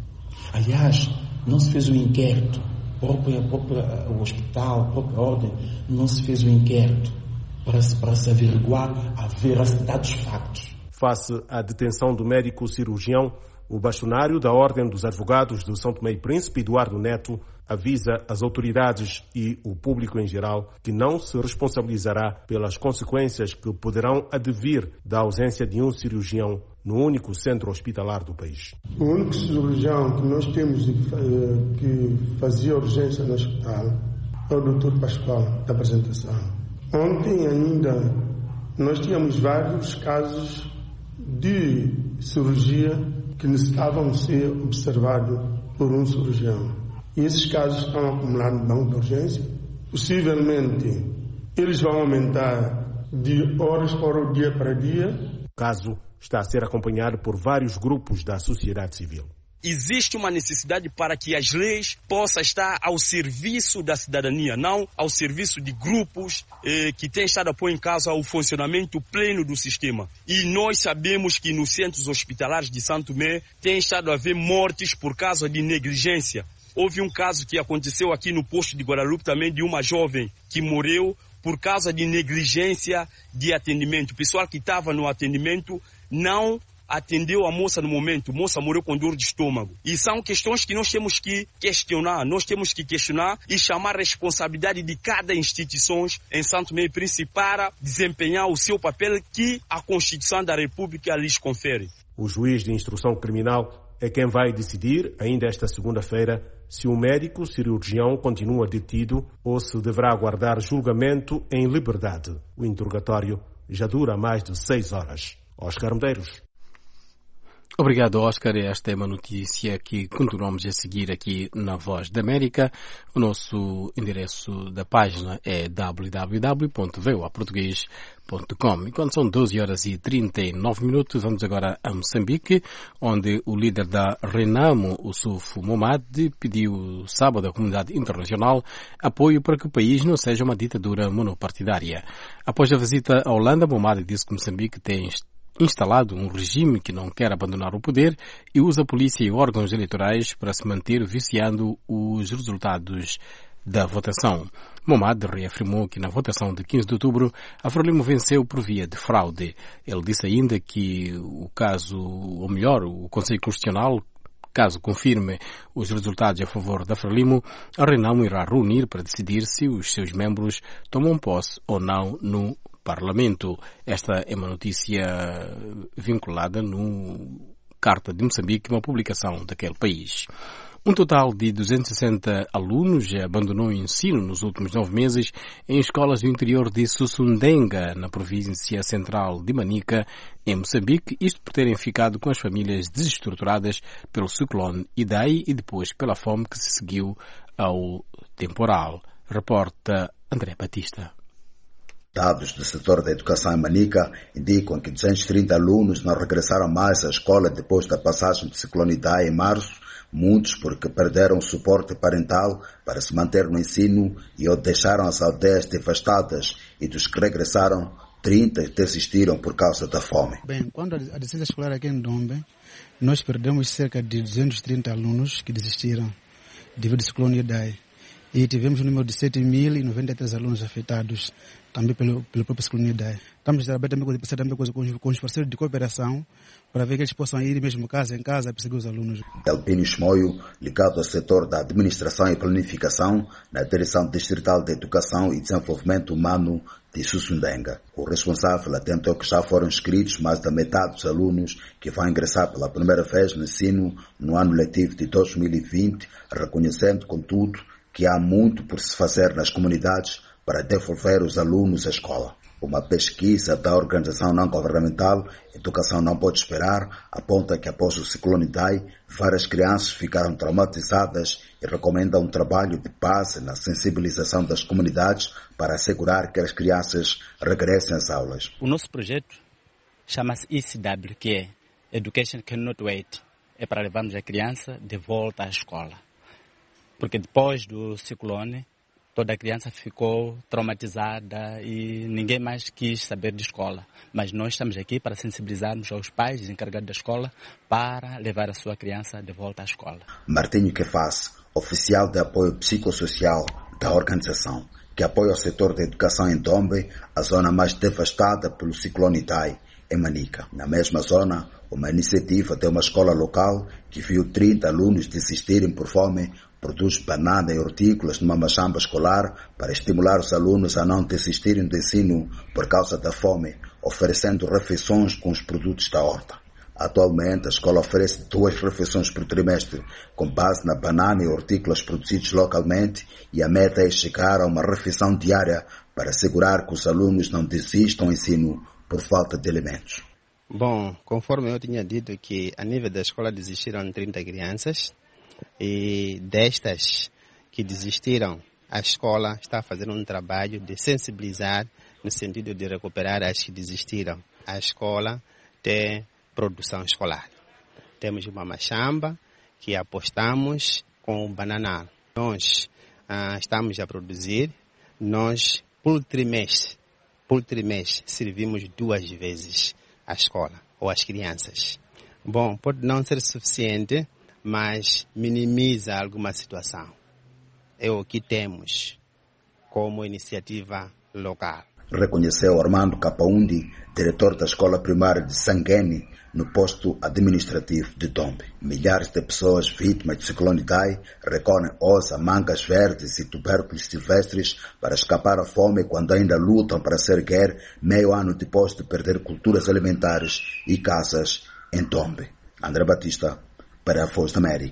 Aliás, não se fez um inquérito. Própria, própria, o hospital, a própria ordem, não se fez um inquérito para se, para se averiguar a veracidade dos factos. Face à detenção do médico cirurgião, o bastonário da Ordem dos Advogados de São Tomé e Príncipe, Eduardo Neto, avisa as autoridades e o público em geral que não se responsabilizará pelas consequências que poderão advir da ausência de um cirurgião no único centro hospitalar do país. O único cirurgião que nós temos que fazia urgência no hospital é o doutor Pascoal da Apresentação. Ontem ainda nós tínhamos vários casos de cirurgia que necessitavam ser observados por um cirurgião. E esses casos estão acumulando no banco de urgência. Possivelmente, eles vão aumentar de horas para dia para dia. O caso está a ser acompanhado por vários grupos da sociedade civil. Existe uma necessidade para que as leis possam estar ao serviço da cidadania, não ao serviço de grupos eh, que têm estado a pôr em causa o funcionamento pleno do sistema. E nós sabemos que nos centros hospitalares de São Tomé tem estado a haver mortes por causa de negligência. Houve um caso que aconteceu aqui no posto de Guadalupe também de uma jovem que morreu por causa de negligência de atendimento. O pessoal que estava no atendimento não atendeu a moça no momento. A moça morreu com dor de estômago. E são questões que nós temos que questionar. Nós temos que questionar e chamar a responsabilidade de cada instituição em São Tomé e Príncipe para desempenhar o seu papel que a Constituição da República lhes confere. O juiz de instrução criminal é quem vai decidir, ainda esta segunda-feira, se o médico cirurgião continua detido ou se deverá aguardar julgamento em liberdade. O interrogatório já dura mais de seis horas. Oscar Medeiros. Obrigado, Oscar. Esta é uma notícia que continuamos a seguir aqui na Voz da América. O nosso endereço da página é w w w ponto voa português ponto com. E quando são doze horas e trinta e nove minutos, vamos agora a Moçambique, onde o líder da Renamo, o Sufo Momad, pediu sábado à comunidade internacional apoio para que o país não seja uma ditadura monopartidária. Após a visita à Holanda, Momad disse que Moçambique tem instalado um regime que não quer abandonar o poder e usa a polícia e órgãos eleitorais para se manter viciando os resultados da votação. Momad reafirmou que na votação de quinze de outubro a Frelimo venceu por via de fraude. Ele disse ainda que o caso, ou melhor, o Conselho Constitucional, caso confirme os resultados a favor da Frelimo, a Renamo irá reunir para decidir se os seus membros tomam posse ou não no Parlamento. Esta é uma notícia vinculada no Carta de Moçambique, uma publicação daquele país. Um total de duzentos e sessenta alunos abandonou o ensino nos últimos nove meses em escolas do interior de Sussundenga, na província central de Manica, em Moçambique, isto por terem ficado com as famílias desestruturadas pelo ciclone Idai e depois pela fome que se seguiu ao temporal. Reporta André Batista. Dados do setor da educação em Manica indicam que duzentos e trinta alunos não regressaram mais à escola depois da passagem do ciclone Idai em março, muitos porque perderam o suporte parental para se manter no ensino e ou deixaram as aldeias devastadas, e dos que regressaram, trinta desistiram por causa da fome. Bem, quando a descida escolar aqui em Dombe, nós perdemos cerca de duzentos e trinta alunos que desistiram devido ao ciclone Idai. E tivemos um número de sete mil e noventa e três alunos afetados também pelo, pelo próprio ciclone Idai. Estamos a trabalhar também com, também com, com os parceiros de cooperação para ver que eles possam ir mesmo casa em casa a perseguir os alunos. Delpino Chmoio, ligado ao setor da administração e planificação na Direção Distrital de Educação e Desenvolvimento Humano de Sussundenga. O responsável atentou que já foram inscritos mais da metade dos alunos que vão ingressar pela primeira vez no ensino no ano letivo de dois mil e vinte, reconhecendo, contudo, que há muito por se fazer nas comunidades para devolver os alunos à escola. Uma pesquisa da organização não-governamental Educação Não Pode Esperar aponta que após o ciclone Idai, várias crianças ficaram traumatizadas e recomenda um trabalho de base na sensibilização das comunidades para assegurar que as crianças regressem às aulas. O nosso projeto chama-se E C W, que é Education Cannot Wait. É para levarmos a criança de volta à escola. Porque depois do ciclone, toda a criança ficou traumatizada e ninguém mais quis saber de escola. Mas nós estamos aqui para sensibilizarmos aos pais encarregados da escola para levar a sua criança de volta à escola. Martinho Quefaz, oficial de apoio psicossocial da organização, que apoia o setor da educação em Dombe, a zona mais devastada pelo ciclone Idai, em Manica. Na mesma zona, uma iniciativa de uma escola local que viu trinta alunos desistirem por fome produz banana e hortícolas numa machamba escolar para estimular os alunos a não desistirem do ensino por causa da fome, oferecendo refeições com os produtos da horta. Atualmente, a escola oferece duas refeições por trimestre, com base na banana e hortícolas produzidos localmente, e a meta é chegar a uma refeição diária para assegurar que os alunos não desistam do ensino por falta de alimentos. Bom, conforme eu tinha dito que a nível da escola desistiram trinta crianças, e destas que desistiram, a escola está fazendo um trabalho de sensibilizar no sentido de recuperar as que desistiram. A escola tem produção escolar. Temos uma machamba que apostamos com o bananal. Nós ah, estamos a produzir, nós por trimestre, por trimestre servimos duas vezes a escola ou as crianças. Bom, pode não ser suficiente, mas minimiza alguma situação. É o que temos como iniciativa local. Reconheceu Armando Capaundi, diretor da escola primária de Sanguene, no posto administrativo de Dombe. Milhares de pessoas vítimas do ciclone Idai recorrem hoje a mangas verdes e tubérculos silvestres para escapar à fome quando ainda lutam para se erguer meio ano depois de perder culturas alimentares e casas em Dombe. André Batista, para a Voz da América.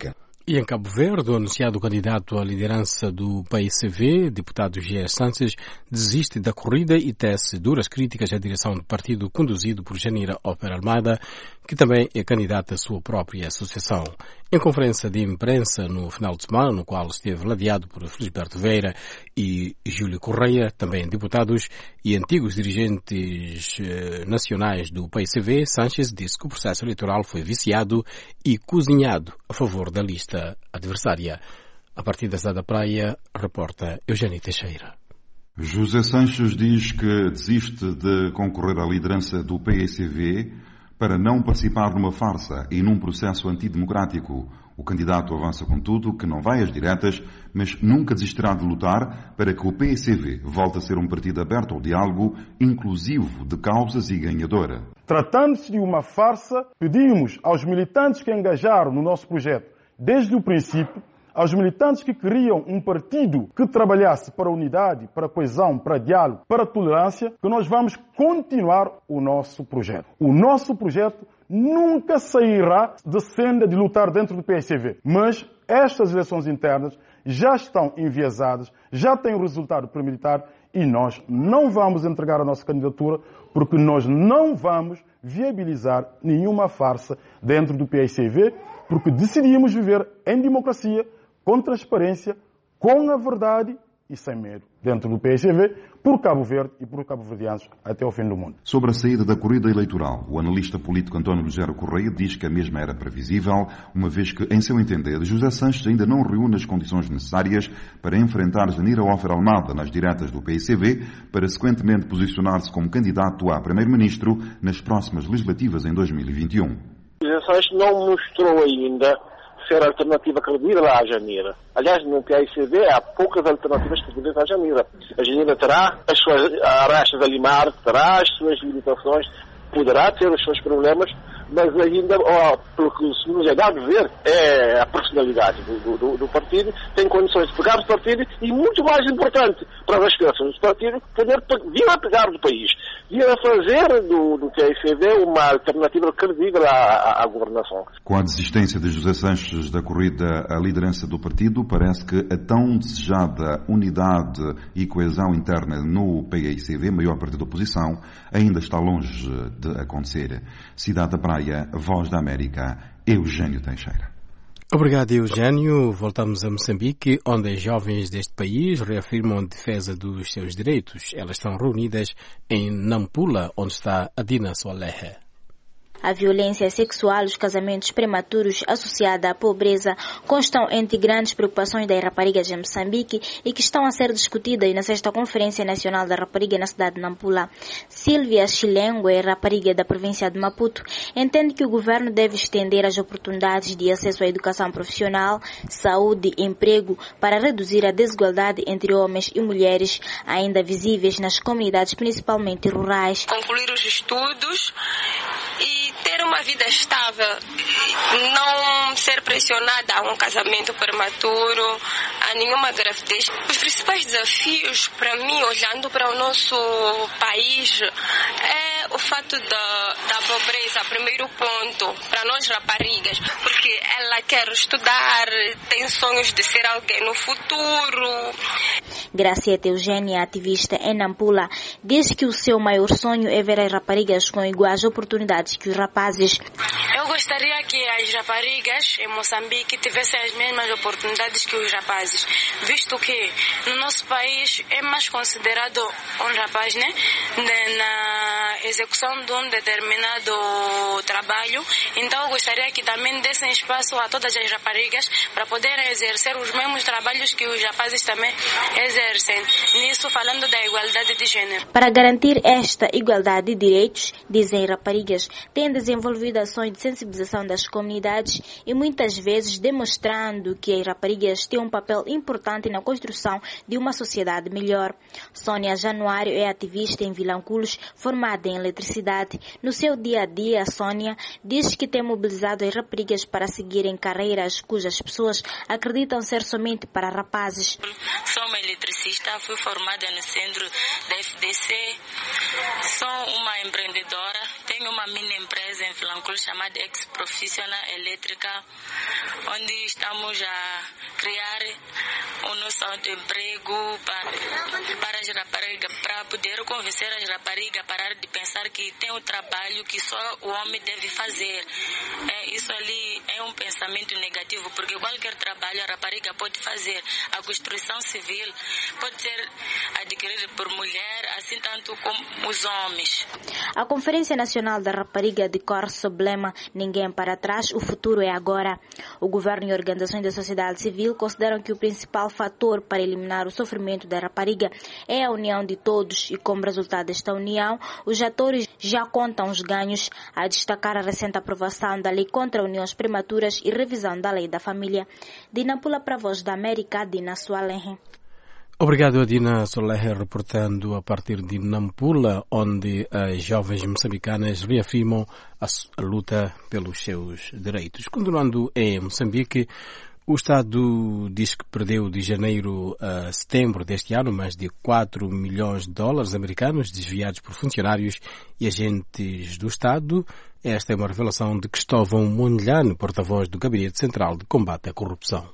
E em Cabo Verde, o anunciado candidato à liderança do P I C V, deputado G. Sanches, desiste da corrida e tece duras críticas à direção do partido conduzido por Janira Opera Almada, que também é candidata à sua própria associação. Em conferência de imprensa no final de semana, no qual esteve ladeado por Felisberto Vieira e Júlio Correia, também deputados e antigos dirigentes eh, nacionais do P I C V, Sanches disse que o processo eleitoral foi viciado e cozinhado a favor da lista adversária. A partir da cidade da Praia, reporta Eugênio Teixeira. José Sanches diz que desiste de concorrer à liderança do P I C V para não participar numa farsa e num processo antidemocrático. O candidato avança, contudo, que não vai às diretas, mas nunca desistirá de lutar para que o P I C V volte a ser um partido aberto ao diálogo, inclusivo de causas e ganhadora. Tratando-se de uma farsa, pedimos aos militantes que engajaram no nosso projeto desde o princípio, aos militantes que queriam um partido que trabalhasse para a unidade, para a coesão, para o diálogo, para a tolerância, que nós vamos continuar o nosso projeto. O nosso projeto nunca sairá de senda de lutar dentro do P I C V. Mas estas eleições internas já estão enviesadas, já têm o resultado pré-militar e nós não vamos entregar a nossa candidatura porque nós não vamos viabilizar nenhuma farsa dentro do P I C V, porque decidimos viver em democracia, com transparência, com a verdade e sem medo, dentro do P I C V, por Cabo Verde e por cabo-verdianos até ao fim do mundo. Sobre a saída da corrida eleitoral, o analista político António Lugero Correia diz que a mesma era previsível, uma vez que, em seu entender, José Sanches ainda não reúne as condições necessárias para enfrentar Janira Opera Almada nas diretas do P I C V, para sequentemente posicionar-se como candidato a primeiro-ministro nas próximas legislativas em dois mil e vinte e um. José Sanches não mostrou ainda ser alternativa credível à Janira. Aliás, no P I C V há poucas alternativas credíveis à Janira. A Janira terá as suas arrastas a limar, terá as suas limitações, poderá ter os seus problemas, mas ainda, oh, pelo que se nos é dado ver, é a personalidade do, do, do partido, tem condições de pegar do partido e, muito mais importante para as aspirações do partido, poder vir a pegar do país, vir a fazer do, do P I C V uma alternativa credível à, à, à governação. Com a desistência de José Sanches da corrida à liderança do partido, parece que a tão desejada unidade e coesão interna no P I C V, maior partido da oposição, ainda está longe de acontecer. Cidade da Praia, Voz da América, Eugênio Teixeira. Obrigado, Eugênio. Voltamos a Moçambique, onde as jovens deste país reafirmam a defesa dos seus direitos. Elas estão reunidas em Nampula, onde está Adina Soalehe. A violência sexual, os casamentos prematuros associada à pobreza constam entre grandes preocupações das raparigas em Moçambique e que estão a ser discutidas na sexta Conferência Nacional da Rapariga na cidade de Nampula. Sílvia Chilengue, rapariga da província de Maputo, entende que o governo deve estender as oportunidades de acesso à educação profissional, saúde e emprego para reduzir a desigualdade entre homens e mulheres ainda visíveis nas comunidades, principalmente rurais. Concluir os estudos e ter uma vida estável, não ser pressionada a um casamento prematuro, a nenhuma gravidez. Os principais desafios para mim, olhando para o nosso país, é o fato da, da pobreza, primeiro ponto, para nós raparigas, porque ela quer estudar, tem sonhos de ser alguém no futuro. Gracieta Eugênia, ativista em Nampula, diz que o seu maior sonho é ver as raparigas com iguais oportunidades que os rapazes. Eu gostaria que as raparigas em Moçambique tivessem as mesmas oportunidades que os rapazes, visto que no nosso país é mais considerado um rapaz, né, na execução de um determinado trabalho. Então eu gostaria que também dessem espaço a todas as raparigas para poderem exercer os mesmos trabalhos que os rapazes também exercem. Nisso, falando da igualdade de gênero. Para garantir esta igualdade de direitos, dizem raparigas, têm desenvolvido ações de sensibilização das comunidades e muitas vezes demonstrando que as raparigas têm um papel importante na construção de uma sociedade melhor. Sônia Januário é ativista em Vilanculos, formada em eletricidade. No seu dia a dia, a Sônia diz que tem mobilizado as raparigas para seguirem carreiras cujas pessoas acreditam ser somente para rapazes. Sou uma eletricista, fui formada no centro da F D C, sou uma empreendedora, tenho uma mini empresa em Flancul chamada Ex-Profissional Elétrica, onde estamos a criar o nosso auto-emprego para, para as raparigas, para poder convencer as raparigas a parar de pensar que tem um trabalho que só o homem deve fazer. É, isso ali é um pensamento negativo, porque qualquer trabalho a rapariga pode fazer. A construção civil pode ser adquirida por mulher, assim tanto como os homens. A Conferência Nacional da Rapariga decorre sob o lema Ninguém para trás, o futuro é agora. O governo e organizações da sociedade civil consideram que o principal fator para eliminar o sofrimento da rapariga é a união de todos e, como resultado desta união, os atores já contam os ganhos, a destacar a recente aprovação da lei contra uniões prematuras e revisão da lei da família. Dina Pula para a Voz da América, Dina Soalenhe. Obrigado, Adina Solehe, reportando a partir de Nampula, onde as jovens moçambicanas reafirmam a, a luta pelos seus direitos. Continuando em Moçambique, o Estado diz que perdeu de janeiro a setembro deste ano mais de quatro milhões de dólares americanos desviados por funcionários e agentes do Estado. Esta é uma revelação de Cristóvão Mondlane, porta-voz do Gabinete Central de Combate à Corrupção.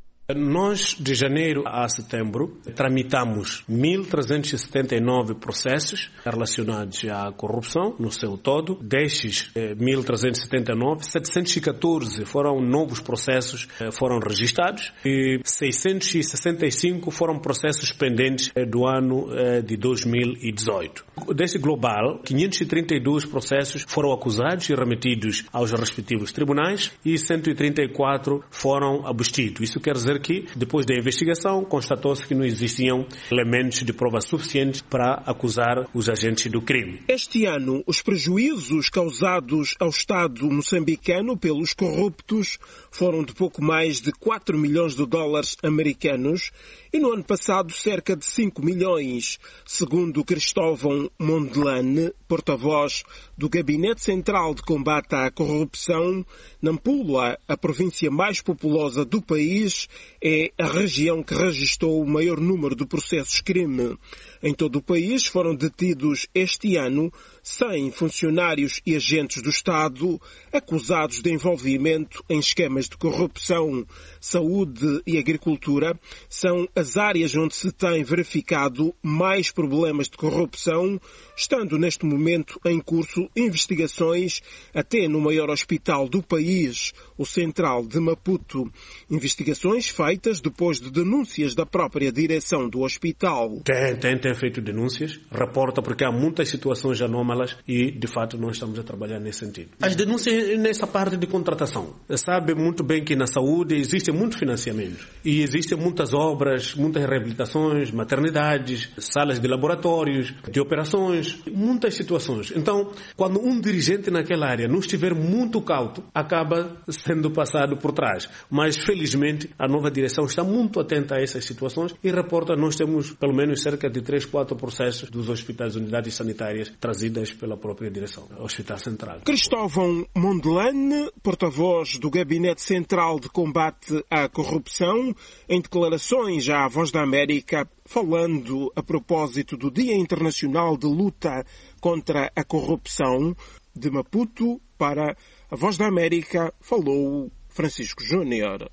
Nós, de janeiro a setembro, tramitamos mil trezentos e setenta e nove processos relacionados à corrupção no seu todo. Destes mil trezentos e setenta e nove, setecentos e catorze foram novos processos foram registrados e seiscentos e sessenta e cinco foram processos pendentes do ano de dois mil e dezoito. Desse global, quinhentos e trinta e dois processos foram acusados e remetidos aos respectivos tribunais e cento e trinta e quatro foram abstidos. Isso quer dizer que, depois da investigação, constatou-se que não existiam elementos de prova suficientes para acusar os agentes do crime. Este ano, os prejuízos causados ao Estado moçambicano pelos corruptos foram de pouco mais de quatro milhões de dólares americanos e no ano passado cerca de cinco milhões, segundo Cristóvão Mondlane, porta-voz do Gabinete Central de Combate à Corrupção. Nampula, a província mais populosa do país, é a região que registrou o maior número de processos crime. Em todo o país foram detidos este ano cem funcionários e agentes do Estado acusados de envolvimento em esquemas de corrupção. Saúde e agricultura são as áreas onde se têm verificado mais problemas de corrupção, estando neste momento em curso investigações até no maior hospital do país, o Central de Maputo. Investigações feitas depois de denúncias da própria direção do hospital. Tem, tem, tem feito denúncias, reporta porque há muitas situações anómalas e, de fato, nós estamos a trabalhar nesse sentido. As denúncias nessa parte de contratação. Sabe muito bem que na saúde existe muito financiamento e existem muitas obras, muitas reabilitações, maternidades, salas de laboratórios, de operações, muitas situações. Então, quando um dirigente naquela área não estiver muito cauto, acaba sendo passado por trás. Mas, felizmente, a nova direção está muito atenta a essas situações e reporta, nós temos pelo menos cerca de três, quatro processos dos hospitais e unidades sanitárias trazidas pela própria direção, Hospital Central. Cristóvão Mondlane, porta-voz do Gabinete Central de Combate à Corrupção, em declarações à Voz da América, falando a propósito do Dia Internacional de Luta contra a Corrupção, de Maputo para a Voz da América, falou Francisco Júnior.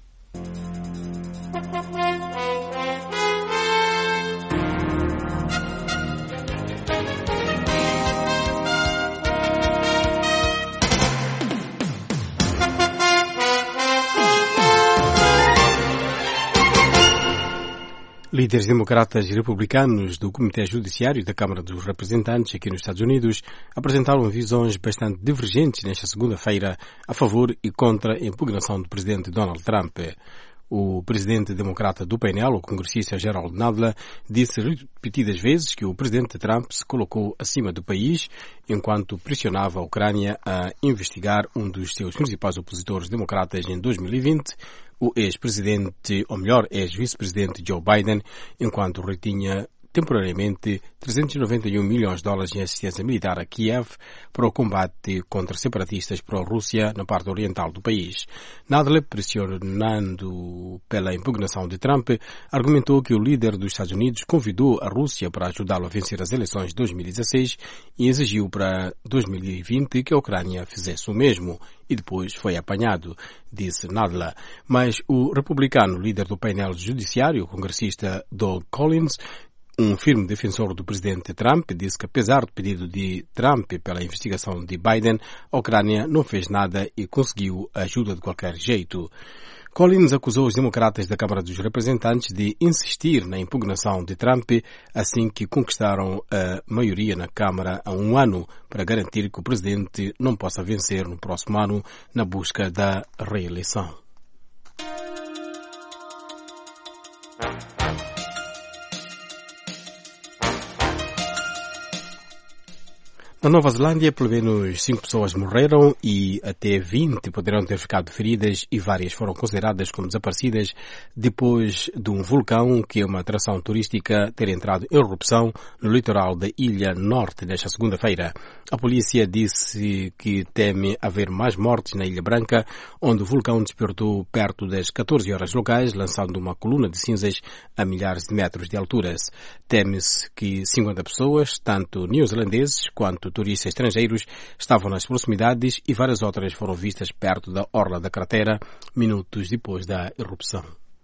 Líderes democratas e republicanos do Comitê Judiciário da Câmara dos Representantes aqui nos Estados Unidos apresentaram visões bastante divergentes nesta segunda-feira a favor e contra a impugnação do presidente Donald Trump. O presidente democrata do painel, o congressista Gerald Nadler, disse repetidas vezes que o presidente Trump se colocou acima do país enquanto pressionava a Ucrânia a investigar um dos seus principais opositores democratas em dois mil e vinte, o ex-presidente, ou melhor, ex-vice-presidente Joe Biden, enquanto retinha temporariamente trezentos e noventa e um milhões de dólares em assistência militar a Kiev para o combate contra separatistas pró-Rússia na parte oriental do país. Nadler, pressionando pela impugnação de Trump, argumentou que o líder dos Estados Unidos convidou a Rússia para ajudá-lo a vencer as eleições de dois mil e dezesseis e exigiu para dois mil e vinte que a Ucrânia fizesse o mesmo. E depois foi apanhado, disse Nadler. Mas o republicano líder do painel judiciário, o congressista Doug Collins, um firme defensor do presidente Trump, disse que apesar do pedido de Trump pela investigação de Biden, a Ucrânia não fez nada e conseguiu ajuda de qualquer jeito. Collins acusou os democratas da Câmara dos Representantes de insistir na impugnação de Trump assim que conquistaram a maioria na Câmara há um ano para garantir que o presidente não possa vencer no próximo ano na busca da reeleição. Na Nova Zelândia, pelo menos cinco pessoas morreram e até vinte poderão ter ficado feridas e várias foram consideradas como desaparecidas depois de um vulcão, que é uma atração turística, ter entrado em erupção no litoral da Ilha Norte nesta segunda-feira. A polícia disse que teme haver mais mortes na Ilha Branca, onde o vulcão despertou perto das catorze horas locais, lançando uma coluna de cinzas a milhares de metros de altura. Teme-se que cinquenta pessoas, tanto neozelandeses quanto turistas estrangeiros, estavam nas proximidades e várias outras foram vistas perto da orla da cratera minutos depois da erupção.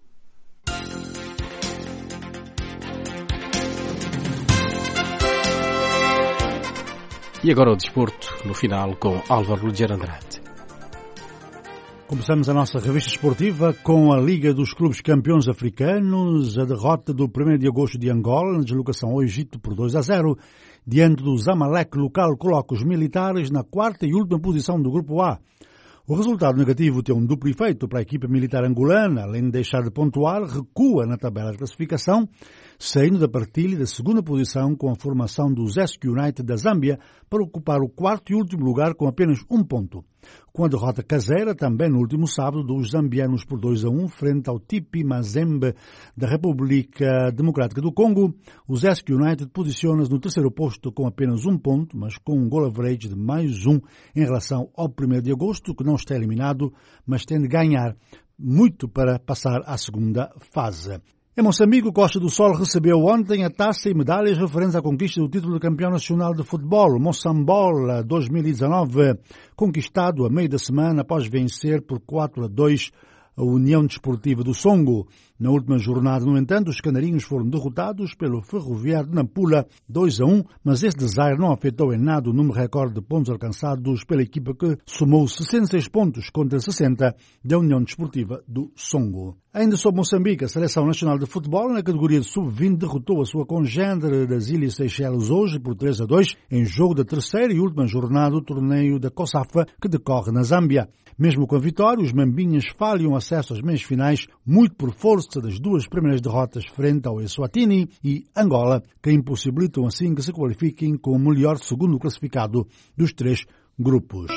E agora o desporto, no final, com Álvaro Rogério Andrade. Começamos a nossa revista esportiva com a Liga dos Clubes Campeões Africanos, a derrota do primeiro de agosto de Angola, na deslocação ao Egito por dois a zero, diante do Zamalek local, coloca os militares na quarta e última posição do Grupo A. O resultado negativo tem um duplo efeito para a equipa militar angolana, além de deixar de pontuar, recua na tabela de classificação, saindo da partilha da segunda posição com a formação do Zesco United da Zâmbia para ocupar o quarto e último lugar com apenas um ponto. Com a derrota caseira, também no último sábado, dos zambianos por dois a um, frente ao Tipi Mazembe da República Democrática do Congo, o Zesco United posiciona-se no terceiro posto com apenas um ponto, mas com um goal average de mais um em relação ao primeiro de agosto, que não está eliminado, mas tem de ganhar muito para passar à segunda fase. Em Moçambique, o Costa do Sol recebeu ontem a taça e medalhas referentes à conquista do título de campeão nacional de futebol, Moçambola dois mil e dezanove, conquistado a meio da semana após vencer por quatro a dois a União Desportiva do Songo. Na última jornada, no entanto, os canarinhos foram derrotados pelo Ferroviário de Nampula dois a um, mas esse desaire não afetou em nada o número recorde de pontos alcançados pela equipa, que somou sessenta e seis pontos contra sessenta da União Desportiva do Songo. Ainda sobre Moçambique, a Seleção Nacional de Futebol, na categoria de sub vinte, derrotou a sua congênere das Ilhas Seychelles hoje por três a dois, em jogo da terceira e última jornada do torneio da COSAFA, que decorre na Zâmbia. Mesmo com a vitória, os mambinhas falham acesso às meias finais, muito por força das duas primeiras derrotas frente ao Eswatini e Angola, que impossibilitam assim que se qualifiquem como o melhor segundo classificado dos três grupos.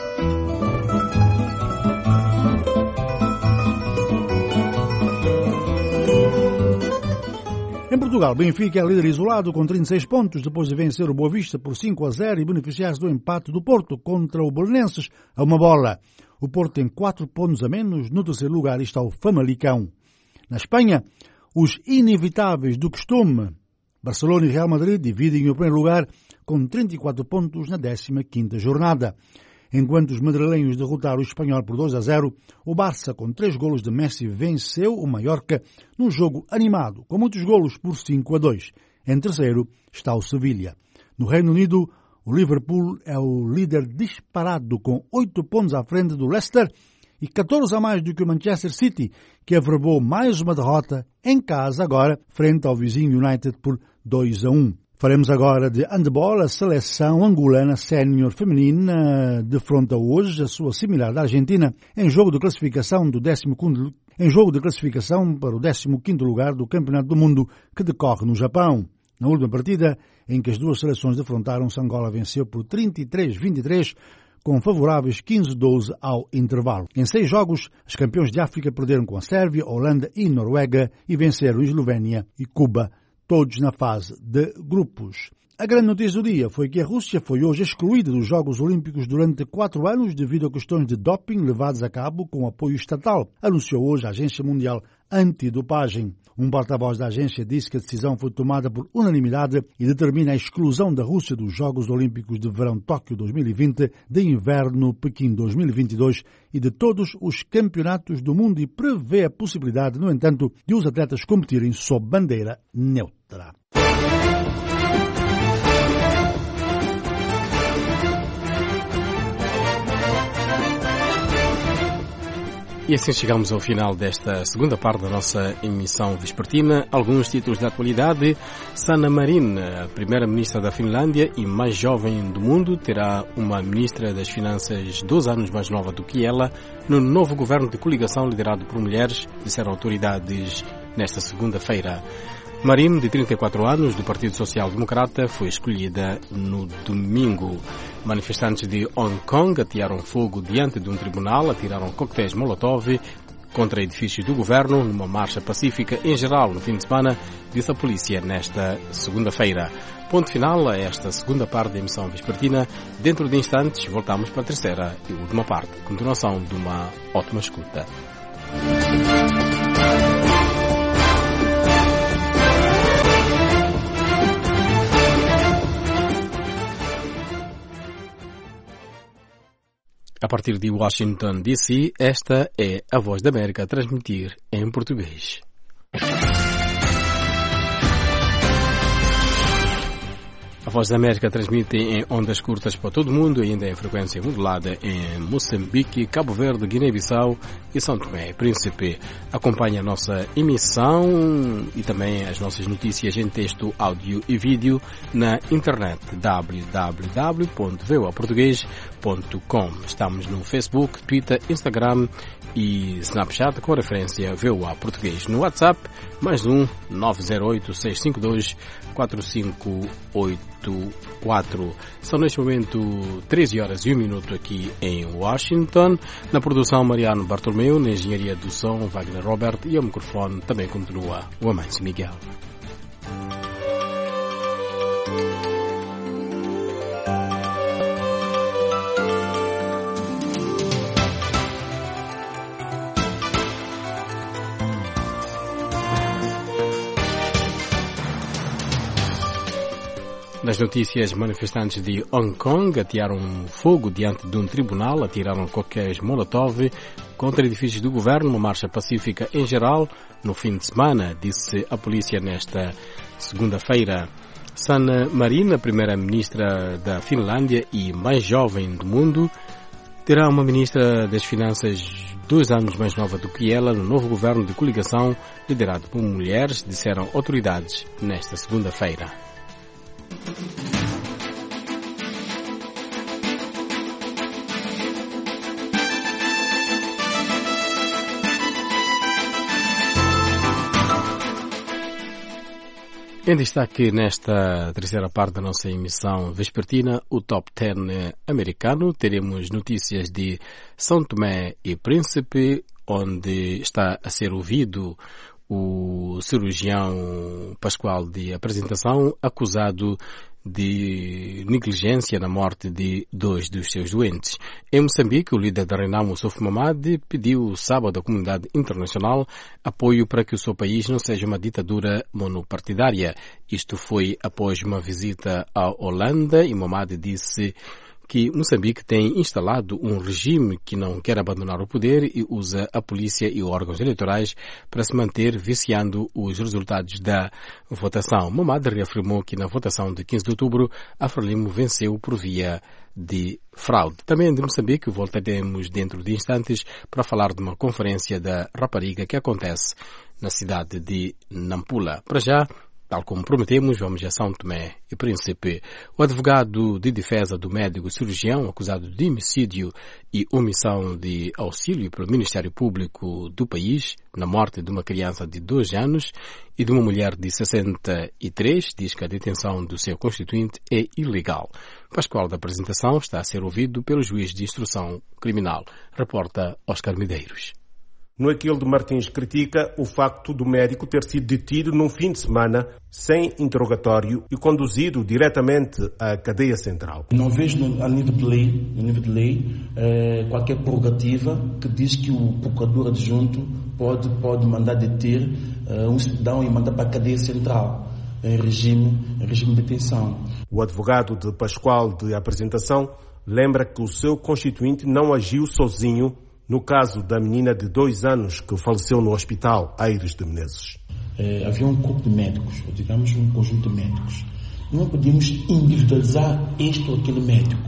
Em Portugal, Benfica é líder isolado com trinta e seis pontos, depois de vencer o Boa Vista por cinco a zero e beneficiar-se do empate do Porto contra o Belenenses a uma bola. O Porto tem quatro pontos a menos, no terceiro lugar está o Famalicão. Na Espanha, os inevitáveis do costume, Barcelona e Real Madrid, dividem o primeiro lugar com trinta e quatro pontos na décima quinta jornada. Enquanto os madrilenhos derrotaram o Espanhol por dois a zero, o Barça, com três golos de Messi, venceu o Mallorca num jogo animado, com muitos golos por cinco a dois. Em terceiro está o Sevilha. No Reino Unido, o Liverpool é o líder disparado, com oito pontos à frente do Leicester e catorze a mais do que o Manchester City, que averbou mais uma derrota em casa agora, frente ao vizinho United por dois a um. Faremos agora de handball. A seleção angolana sénior feminina defronta hoje a sua similar da Argentina em jogo de classificação do décimo quinto, em jogo de classificação para o décimo quinto lugar do Campeonato do Mundo, que decorre no Japão. Na última partida, em que as duas seleções defrontaram-se, Angola venceu por trinta e três a vinte e três, com favoráveis quinze a doze ao intervalo. Em seis jogos, os campeões de África perderam com a Sérvia, Holanda e Noruega e venceram Eslovénia e Cuba todos na fase de grupos. A grande notícia do dia foi que a Rússia foi hoje excluída dos Jogos Olímpicos durante quatro anos devido a questões de doping levados a cabo com apoio estatal, anunciou hoje a Agência Mundial Antidopagem. Um porta-voz da agência disse que a decisão foi tomada por unanimidade e determina a exclusão da Rússia dos Jogos Olímpicos de Verão Tóquio dois mil e vinte, de Inverno Pequim dois mil e vinte e dois e de todos os campeonatos do mundo e prevê a possibilidade, no entanto, de os atletas competirem sob bandeira neutra. E assim chegamos ao final desta segunda parte da nossa emissão vespertina. Alguns títulos da atualidade. Sanna Marin, a primeira-ministra da Finlândia e mais jovem do mundo, terá uma ministra das Finanças doze anos mais nova do que ela no novo governo de coligação liderado por mulheres, disseram autoridades nesta segunda-feira. Marin, de trinta e quatro anos, do Partido Social Democrata, foi escolhida no domingo. Manifestantes de Hong Kong atearam fogo diante de um tribunal, atiraram coquetéis Molotov contra edifícios do governo numa marcha pacífica em geral no fim de semana, disse a polícia nesta segunda-feira. Ponto final a esta segunda parte da emissão vespertina. Dentro de instantes voltamos para a terceira e última parte. Continuação de uma ótima escuta. A partir de Washington, D C, esta é a Voz da América a transmitir em português. A Voz da América transmite em ondas curtas para todo o mundo, ainda em frequência modulada em Moçambique, Cabo Verde, Guiné-Bissau e São Tomé e Príncipe. Acompanhe a nossa emissão e também as nossas notícias em texto, áudio e vídeo na internet w w w ponto v o a português ponto com. Estamos no Facebook, Twitter, Instagram e Snapchat com a referência V O A Português. No WhatsApp, mais um nove zero oito, seis cinco dois, quatro cinco oito quatro. São neste momento treze horas e um minuto aqui em Washington. Na produção, Mariano Bartolomeu, na engenharia do som, Wagner Robert, e ao microfone também continua o Amâncio Miguel. Nas notícias, manifestantes de Hong Kong atearam fogo diante de um tribunal, atiraram coquetéis Molotov contra edifícios do governo, uma marcha pacífica em geral, no fim de semana, disse a polícia nesta segunda-feira. Sanna Marin, a primeira-ministra da Finlândia e mais jovem do mundo, terá uma ministra das Finanças dois anos mais nova do que ela no novo governo de coligação liderado por mulheres, disseram autoridades nesta segunda-feira. Em destaque nesta terceira parte da nossa emissão vespertina, o Top dez americano, teremos notícias de São Tomé e Príncipe, onde está a ser ouvido o cirurgião Pascoal de Apresentação, acusado de negligência na morte de dois dos seus doentes. Em Moçambique, o líder da Renamo, Souf Mamadi, pediu sábado à comunidade internacional apoio para que o seu país não seja uma ditadura monopartidária. Isto foi após uma visita à Holanda e Mamadi disse que Moçambique tem instalado um regime que não quer abandonar o poder e usa a polícia e órgãos eleitorais para se manter viciando os resultados da votação. Mamadi reafirmou que na votação de quinze de outubro, a Frelimo venceu por via de fraude. Também de Moçambique voltaremos dentro de instantes para falar de uma conferência da rapariga que acontece na cidade de Nampula. Para já, tal como prometemos, vamos a São Tomé e Príncipe. O advogado de defesa do médico cirurgião acusado de homicídio e omissão de auxílio pelo Ministério Público do país na morte de uma criança de dois anos e de uma mulher de sessenta e três diz que a detenção do seu constituinte é ilegal. Pascoal da Apresentação está a ser ouvido pelo juiz de instrução criminal. Reporta Oscar Medeiros. Noequilde Martins critica o facto do médico ter sido detido num fim de semana sem interrogatório e conduzido diretamente à cadeia central. Não vejo a nível de lei, a nível de lei eh, qualquer prerrogativa que diz que o procurador adjunto pode, pode mandar deter eh, um cidadão e mandar para a cadeia central em regime, em regime de detenção. O advogado de Pascoal de apresentação lembra que o seu constituinte não agiu sozinho no caso da menina de dois anos que faleceu no hospital Aires de Menezes. Eh, havia um grupo de médicos, ou digamos um conjunto de médicos. Não podíamos individualizar este ou aquele médico.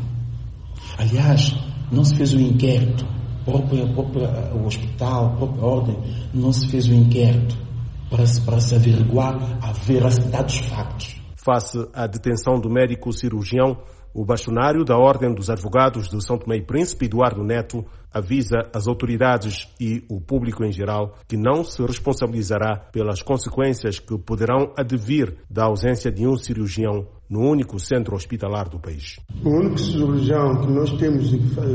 Aliás, não se fez o inquérito. Próprio, próprio, o hospital, a própria ordem, não se fez o inquérito para se, para se averiguar a veracidade dos factos. Face à detenção do médico cirurgião, o bastonário da Ordem dos Advogados de São Tomé e Príncipe, Eduardo Neto, avisa as autoridades e o público em geral que não se responsabilizará pelas consequências que poderão advir da ausência de um cirurgião no único centro hospitalar do país. O único cirurgião que nós temos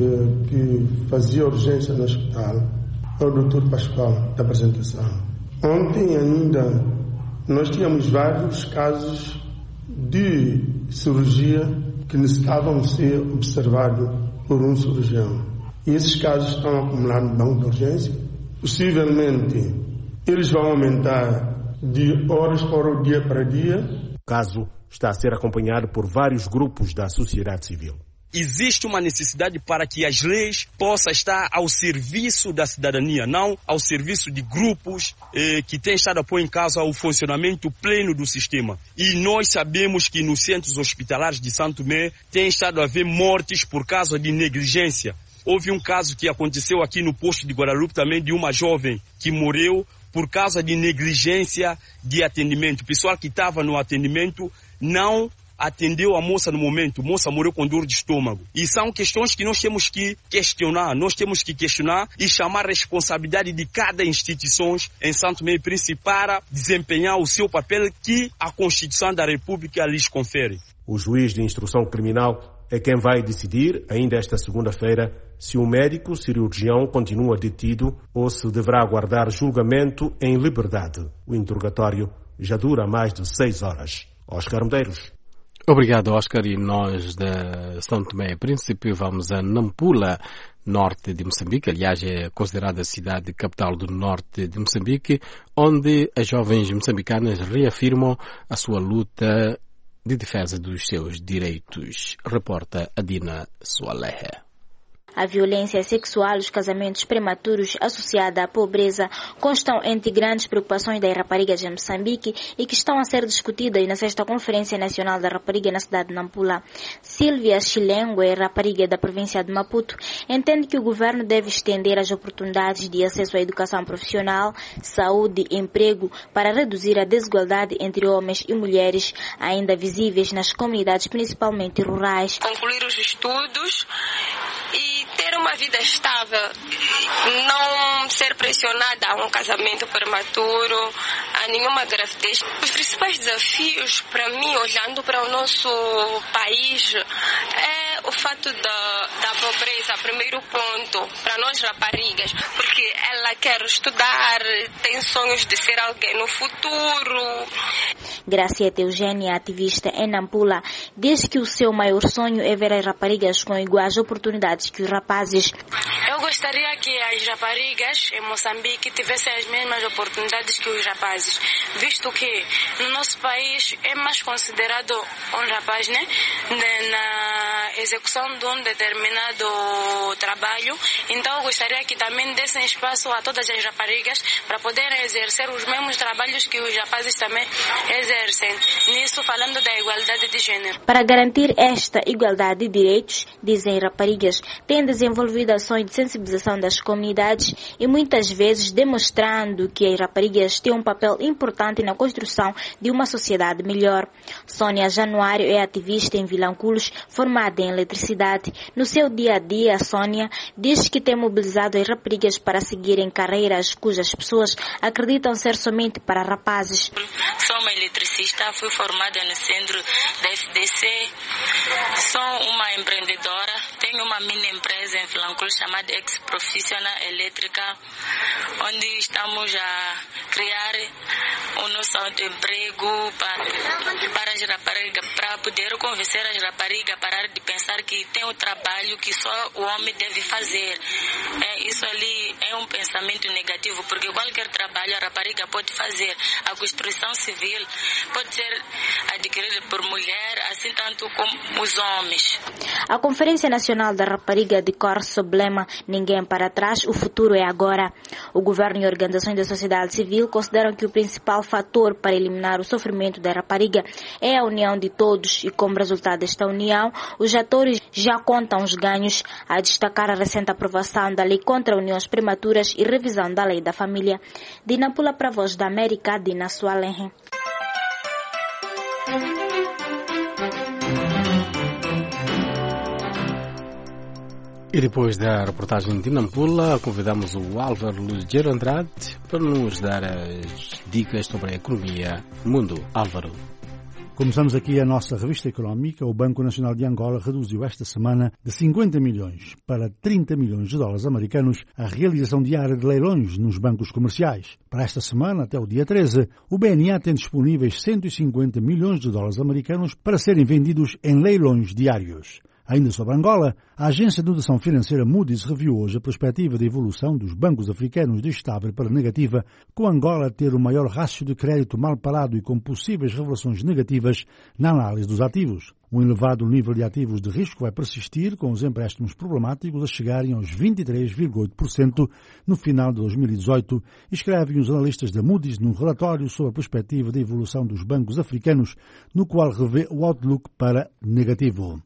que fazia urgência no hospital é o doutor Pascoal, da apresentação. Ontem ainda nós tínhamos vários casos de cirurgia que necessitavam ser observados por um cirurgião. E esses casos estão acumulando no banco de urgência. Possivelmente, eles vão aumentar de horas para dia para dia. O caso está a ser acompanhado por vários grupos da sociedade civil. Existe uma necessidade para que as leis possam estar ao serviço da cidadania, não ao serviço de grupos eh, que têm estado a pôr em causa o funcionamento pleno do sistema. E nós sabemos que nos centros hospitalares de São Tomé tem estado a haver mortes por causa de negligência. Houve um caso que aconteceu aqui no posto de Guadalupe também de uma jovem que morreu por causa de negligência de atendimento. O pessoal que estava no atendimento não atendeu a moça no momento, a moça morreu com dor de estômago. E são questões que nós temos que questionar, nós temos que questionar e chamar a responsabilidade de cada instituição em São Tomé e Príncipe para desempenhar o seu papel que a Constituição da República lhes confere. O juiz de instrução criminal é quem vai decidir, ainda esta segunda-feira, se o médico cirurgião continua detido ou se deverá aguardar julgamento em liberdade. O interrogatório já dura mais de seis horas. Oscar Medeiros. Obrigado, Oscar. E nós da São Tomé e Príncipe vamos a Nampula, norte de Moçambique. Aliás, é considerada a cidade capital do norte de Moçambique, onde as jovens moçambicanas reafirmam a sua luta de defesa dos seus direitos. Reporta Adina Soalehe. A violência sexual e os casamentos prematuros associada à pobreza constam entre grandes preocupações das raparigas em Moçambique e que estão a ser discutidas na sexta Conferência Nacional da Rapariga na cidade de Nampula. Silvia Chilengue, rapariga da província de Maputo, entende que o governo deve estender as oportunidades de acesso à educação profissional, saúde e emprego para reduzir a desigualdade entre homens e mulheres ainda visíveis nas comunidades, principalmente rurais. Concluir os estudos e ter uma vida estável, não ser pressionada a um casamento prematuro, a nenhuma gravidez. Os principais desafios para mim, olhando para o nosso país, é o fato da, da pobreza, primeiro ponto, para nós raparigas, porque ela quer estudar, tem sonhos de ser alguém no futuro. Gracieta Eugênia, ativista em Nampula, diz que o seu maior sonho é ver as raparigas com iguais oportunidades que os rapazes. Eu gostaria que as raparigas em Moçambique tivessem as mesmas oportunidades que os rapazes, visto que no nosso país é mais considerado um rapaz, né, na execução de um determinado trabalho. Então eu gostaria que também dessem espaço a todas as raparigas para poderem exercer os mesmos trabalhos que os rapazes também exercem. Nisso falando da igualdade de gênero. Para garantir esta igualdade de direitos, dizem raparigas, têm desenvolvido ações de sensibilização das comunidades e muitas vezes demonstrando que as raparigas têm um papel importante na construção de uma sociedade melhor. Sônia Januário é ativista em Vilanculos, formada em eletricidade. No seu dia a dia, Sônia diz que tem mobilizado as raparigas para seguirem carreiras cujas pessoas acreditam ser somente para rapazes. Sou uma eletricista, fui formada no centro da F D C, sou uma empreendedora, tenho tenho uma mini empresa em Flancul chamada Ex Profissional Elétrica, onde estamos a criar um nosso emprego para, para as raparigas, para poder convencer as raparigas a parar de pensar que tem um trabalho que só o homem deve fazer. É, isso ali é um pensamento negativo, porque qualquer trabalho a rapariga pode fazer. A construção civil pode ser adquirida por mulher, assim tanto como os homens. A Conferência Nacional da Rapariga decorre sob o lema Ninguém para trás, o futuro é agora. O governo e organizações da sociedade civil consideram que o principal fator para eliminar o sofrimento da rapariga é a união de todos e, como resultado desta união, os atores já contam os ganhos, a destacar a recente aprovação da lei contra uniões prematuras e revisão da lei da família. De Nampula para a Voz da América, Dina Sualenhe. E depois da reportagem de Nampula, convidamos o Álvaro Ligeiro Andrade para nos dar as dicas sobre a economia no mundo. Álvaro. Começamos aqui a nossa revista económica. O Banco Nacional de Angola reduziu esta semana de cinquenta milhões para trinta milhões de dólares americanos a realização diária de leilões nos bancos comerciais. Para esta semana, até o dia treze, o B N A tem disponíveis cento e cinquenta milhões de dólares americanos para serem vendidos em leilões diários. Ainda sobre Angola, a agência de notação financeira Moody's reviu hoje a perspectiva de evolução dos bancos africanos de estável para negativa, com Angola a ter o maior rácio de crédito mal parado e com possíveis revelações negativas na análise dos ativos. Um elevado nível de ativos de risco vai persistir, com os empréstimos problemáticos a chegarem aos vinte e três vírgula oito por cento no final de dois mil e dezoito, escrevem os analistas da Moody's num relatório sobre a perspectiva de evolução dos bancos africanos, no qual revê o outlook para negativo.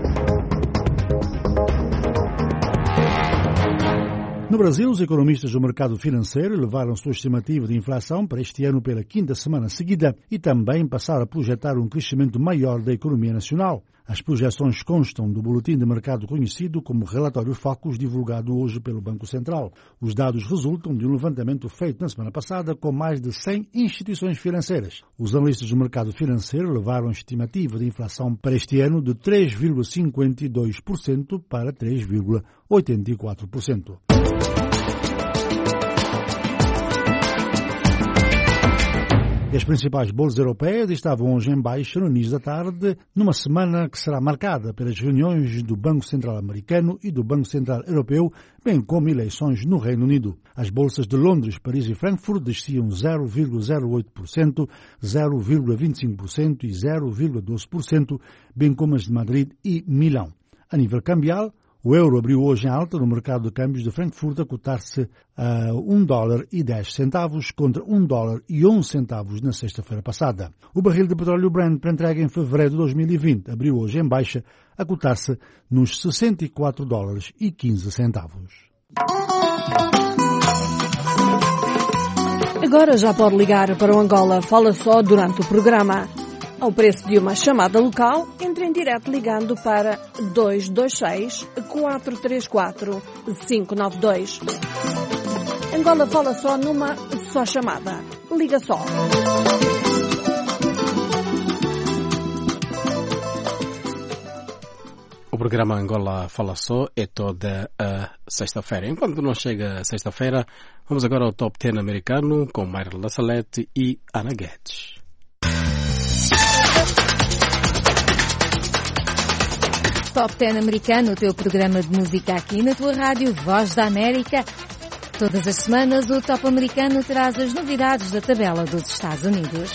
No Brasil, os economistas do mercado financeiro elevaram sua estimativa de inflação para este ano pela quinta semana seguida e também passaram a projetar um crescimento maior da economia nacional. As projeções constam do boletim de mercado conhecido como Relatório Focus, divulgado hoje pelo Banco Central. Os dados resultam de um levantamento feito na semana passada com mais de cem instituições financeiras. Os analistas do mercado financeiro elevaram a estimativa de inflação para este ano de três vírgula cinquenta e dois por cento para três vírgula oitenta e quatro por cento. E as principais bolsas europeias estavam hoje em baixa no início da tarde, numa semana que será marcada pelas reuniões do Banco Central Americano e do Banco Central Europeu, bem como eleições no Reino Unido. As bolsas de Londres, Paris e Frankfurt desciam zero vírgula zero oito por cento, zero vírgula vinte e cinco por cento e zero vírgula doze por cento, bem como as de Madrid e Milão. A nível cambial, o euro abriu hoje em alta no mercado de câmbios de Frankfurt a cotar-se a um dólar e dez centavos contra um dólar e onze centavos na sexta-feira passada. O barril de petróleo Brent para entrega em fevereiro de dois mil e vinte abriu hoje em baixa a cotar-se nos sessenta e quatro dólares e quinze centavos. Agora já pode ligar para o Angola Fala Só durante o programa. Ao preço de uma chamada local, entre em direto ligando para dois dois seis, quatro três quatro, cinco nove dois. Angola Fala Só numa só chamada. Liga só. O programa Angola Fala Só é toda a sexta-feira. Enquanto não chega a sexta-feira, vamos agora ao Top dez americano com Mayra La Salete e Ana Guedes. Top dez americano, o teu programa de música aqui na tua rádio Voz da América. Todas as semanas o Top americano traz as novidades da tabela dos Estados Unidos.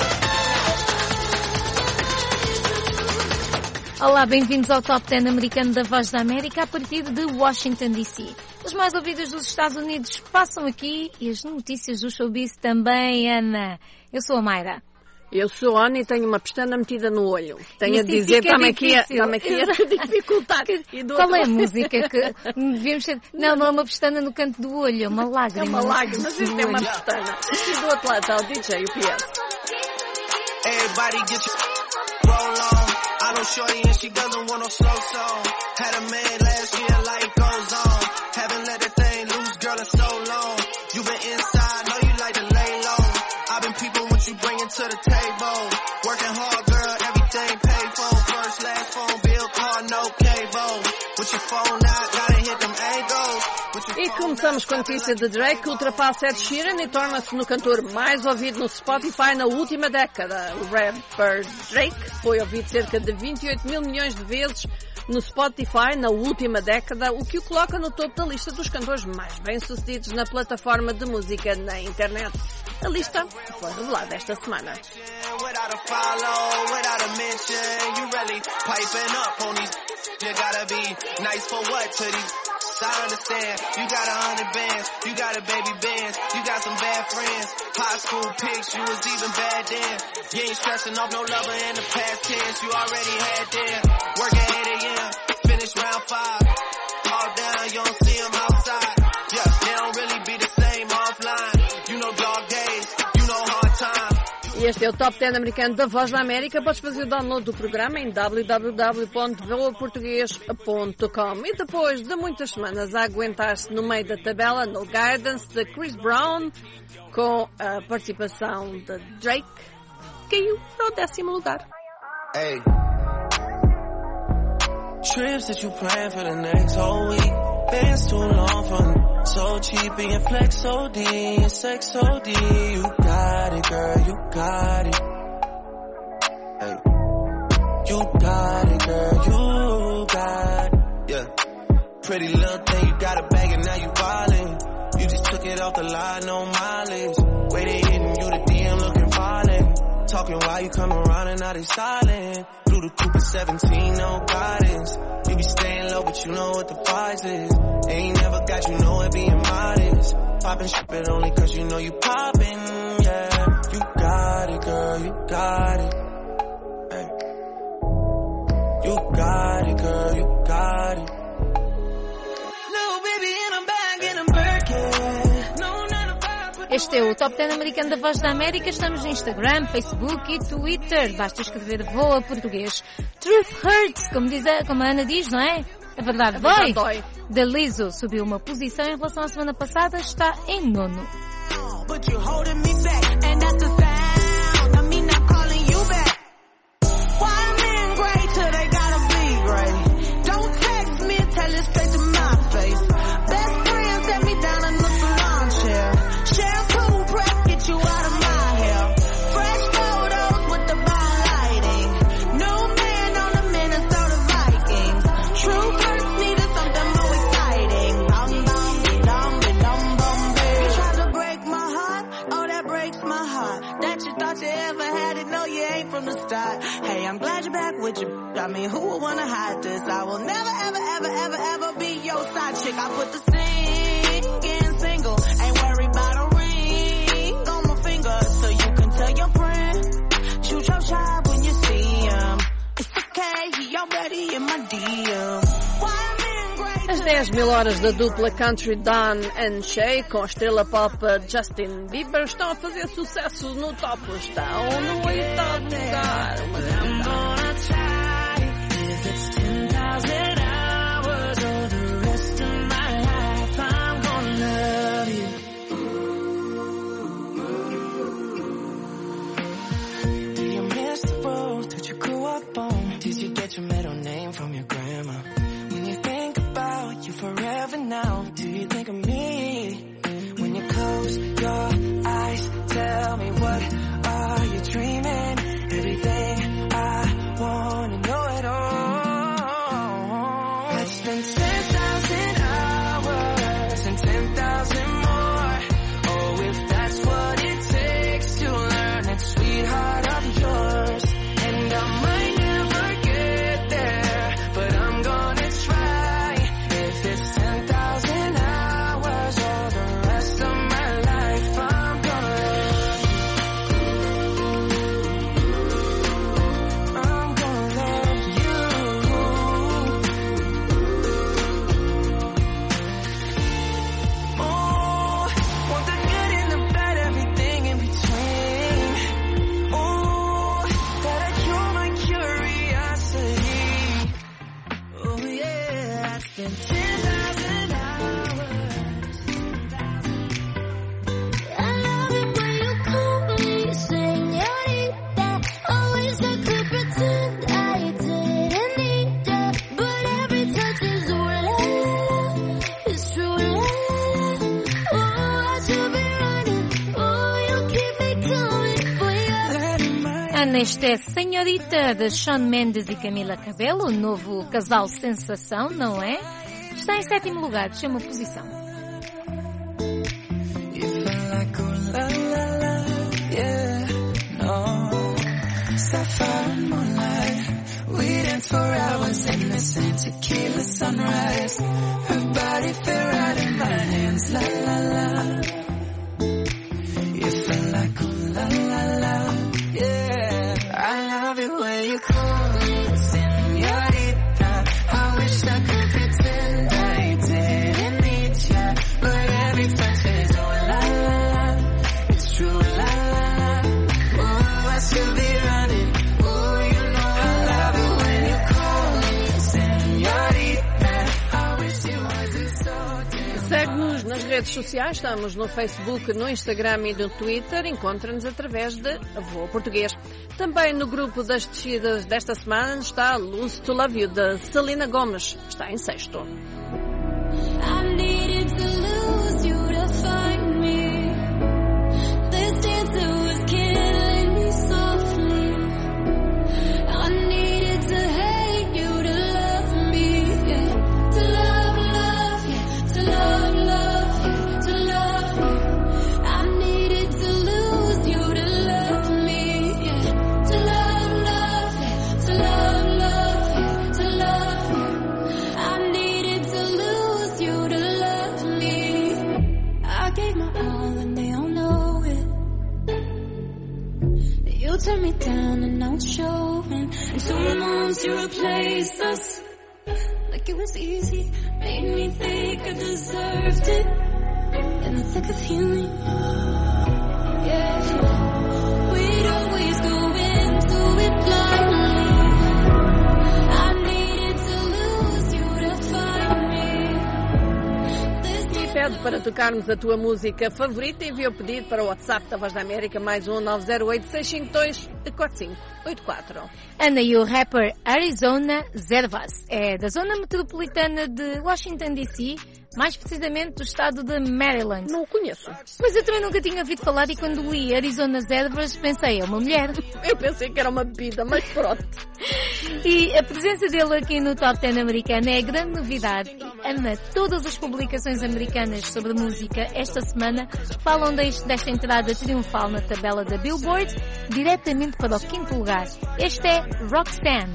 Olá, bem-vindos ao Top dez americano da Voz da América a partir de Washington, D C. Os mais ouvidos dos Estados Unidos passam aqui e as notícias do showbiz também, Ana. Eu sou a Mayra. Eu sou a Ana e tenho uma pestana metida no olho. Tenho Isso a dizer, está-me aqui, está-me aqui a dificultar. Qual é a música que devíamos ter? Não, não é uma pestana no canto do olho, é uma lágrima. É uma lágrima, mas isto é uma pestana. E do outro lado está o D J, o P S. Everybody get your roll on. I know shorty and she doesn't want no slow song. Had a man last year, life goes on. Haven't let that thing loose, girl, in so long. You been inside, know you like to lay low. I've been peeping what you bringing to the table. Working hard, girl, everything paid for. First, last phone bill, car, no cable. With your Começamos com a notícia de Drake, que ultrapassa Ed Sheeran e torna-se no cantor mais ouvido no Spotify na última década. O rapper Drake foi ouvido cerca de vinte e oito mil milhões de vezes no Spotify na última década, o que o coloca no topo da lista dos cantores mais bem-sucedidos na plataforma de música na internet. A lista foi revelada esta semana. I understand, you got a hundred bands, you got a baby bands, you got some bad friends, high school pics, you was even bad then, you ain't stressing off no lover in the past tense, you already had them, work at eight a.m., finish round five, all down, you don't see them outside, yeah, they don't really be the same offline, you know dog days, you know hard times. E este é o Top dez americano da Voz da América. Podes fazer o download do programa em w w w ponto voa português ponto com. E depois de muitas semanas a aguentar-se no meio da tabela, No Guidance de Chris Brown, com a participação de Drake, caiu para o décimo lugar. Hey. Trips that you plan for the next whole week. Bands too long for so cheap and flex O D and sex O D. You got it, girl, you got it. Hey. You got it, girl, you got it. Yeah. Pretty little thing, you got a bag and now you wildin'. You just took it off the line, no mileage. Way they hitting you, the D M looking violent. Talking while you come around and now they silent. Through the coupe at seventeen, no guidance. You be staying low, but you know what the price is. Ain't never got you know it being modest. Poppin' shit, but only cause you know you poppin', yeah. You got it, girl, you got it. Hey. You got it, girl, you got it. Little baby in a bag and I'm Birkin. Este é o Top dez americano da Voz da América. Estamos no Instagram, Facebook e Twitter. Basta escrever Voa Português. Truth hurts, como, diz a, como a Ana diz, não é? É verdade, dói. dói. Da Lizzo subiu uma posição em relação à semana passada, está em nono. I mean, who would wanna hide this? I will never, ever, ever, ever, ever be your side chick. I put the singing single, ain't worried about a ring on my finger, so you can tell your friend, shoot your shot when you see him. It's okay, he already in my D M. As dez mil horas da dupla country Don and Shay com a estrela pop Justin Bieber estão a fazer sucesso no top. Estão no oitavo lugar. Did you get your middle name from your grandma? When you think about you forever now, do you think of me? When you close your eyes, tell me what are you dreaming? Everything I Ana, esta é Senhorita de Shawn Mendes e Camila Cabello, o novo casal sensação, não é? Está em sétimo lugar, chama posição. We danced for hours in the same tequila sunrise. Her body fit right in my hands, la la la. You feel like ooh la la la, yeah. I love it when you call me señorita. I wish I could pretend I didn't need ya, but every touch is oh la la la. It's true la la la. Oh, I should be running. Oh, you know I love it. Segue-nos nas redes sociais, estamos no Facebook, no Instagram e no Twitter. Encontra-nos através de Voa Português. Também no grupo das descidas desta semana está Lose to Love You, de Selena Gomez. Está em sexto. I needed to lose you to find me. This dancer was killing me softly. I needed to hate you to love me, yeah. To love, love, yeah. To love, love, yeah. To love you. I needed to lose you to love me, yeah. To love, love, yeah. To love, love, yeah. To love you. I needed to lose you to love me. I gave my all and they all know it. You turned me down and now it's showing. And so many months you replaced us. Like it was easy, made me think I deserved it. In the thick of healing, yeah. We'd always go into it blindly. I needed to lose you to find me. E pede para tocarmos a tua música favorita. Envia o pedido para o WhatsApp da Voz da América, mais um nove zero oito, seis cinco dois, quatro cinco oito quatro. Ana, e o rapper Arizona Zervas é da zona metropolitana de Washington D C, mais precisamente do estado de Maryland. Não o conheço. Mas eu também nunca tinha ouvido falar e quando li Arizona Zervas pensei, é uma mulher. Eu pensei que era uma bebida, mas pronto. E a presença dele aqui no Top dez americano é grande novidade. Ana, todas as publicações americanas sobre música esta semana falam deste, desta entrada triunfal na tabela da Billboard, diretamente para o quinto lugar. Este é Roxanne.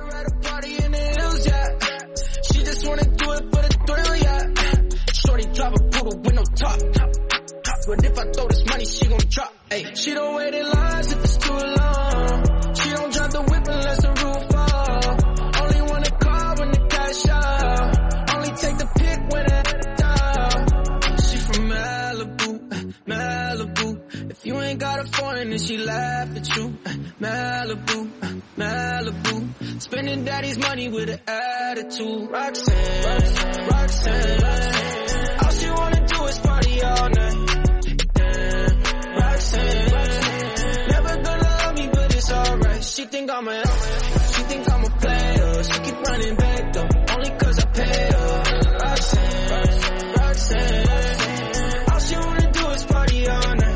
She just wanna do it for the thrill, yeah. Shorty drive a poodle with no top. But if I throw this money, she gon' drop. Ay, she don't wait in lines if it's too long. She don't drive the whip unless the roof fall. Only wanna call when the cash out. Only take the pick when it's down. She from Malibu, Malibu. If you ain't got a foreign, then she laugh at you. Malibu, Malibu. Spending daddy's money with an attitude. Roxanne, Roxanne, Roxanne, Roxanne. All she wanna do is party all night. Damn, Roxanne, Roxanne. Never gonna love me, but it's alright. She think I'm a, she think I'm a player. She keep running back though, only cause I pay her. Roxanne, Roxanne, Roxanne, Roxanne. All she wanna do is party all night.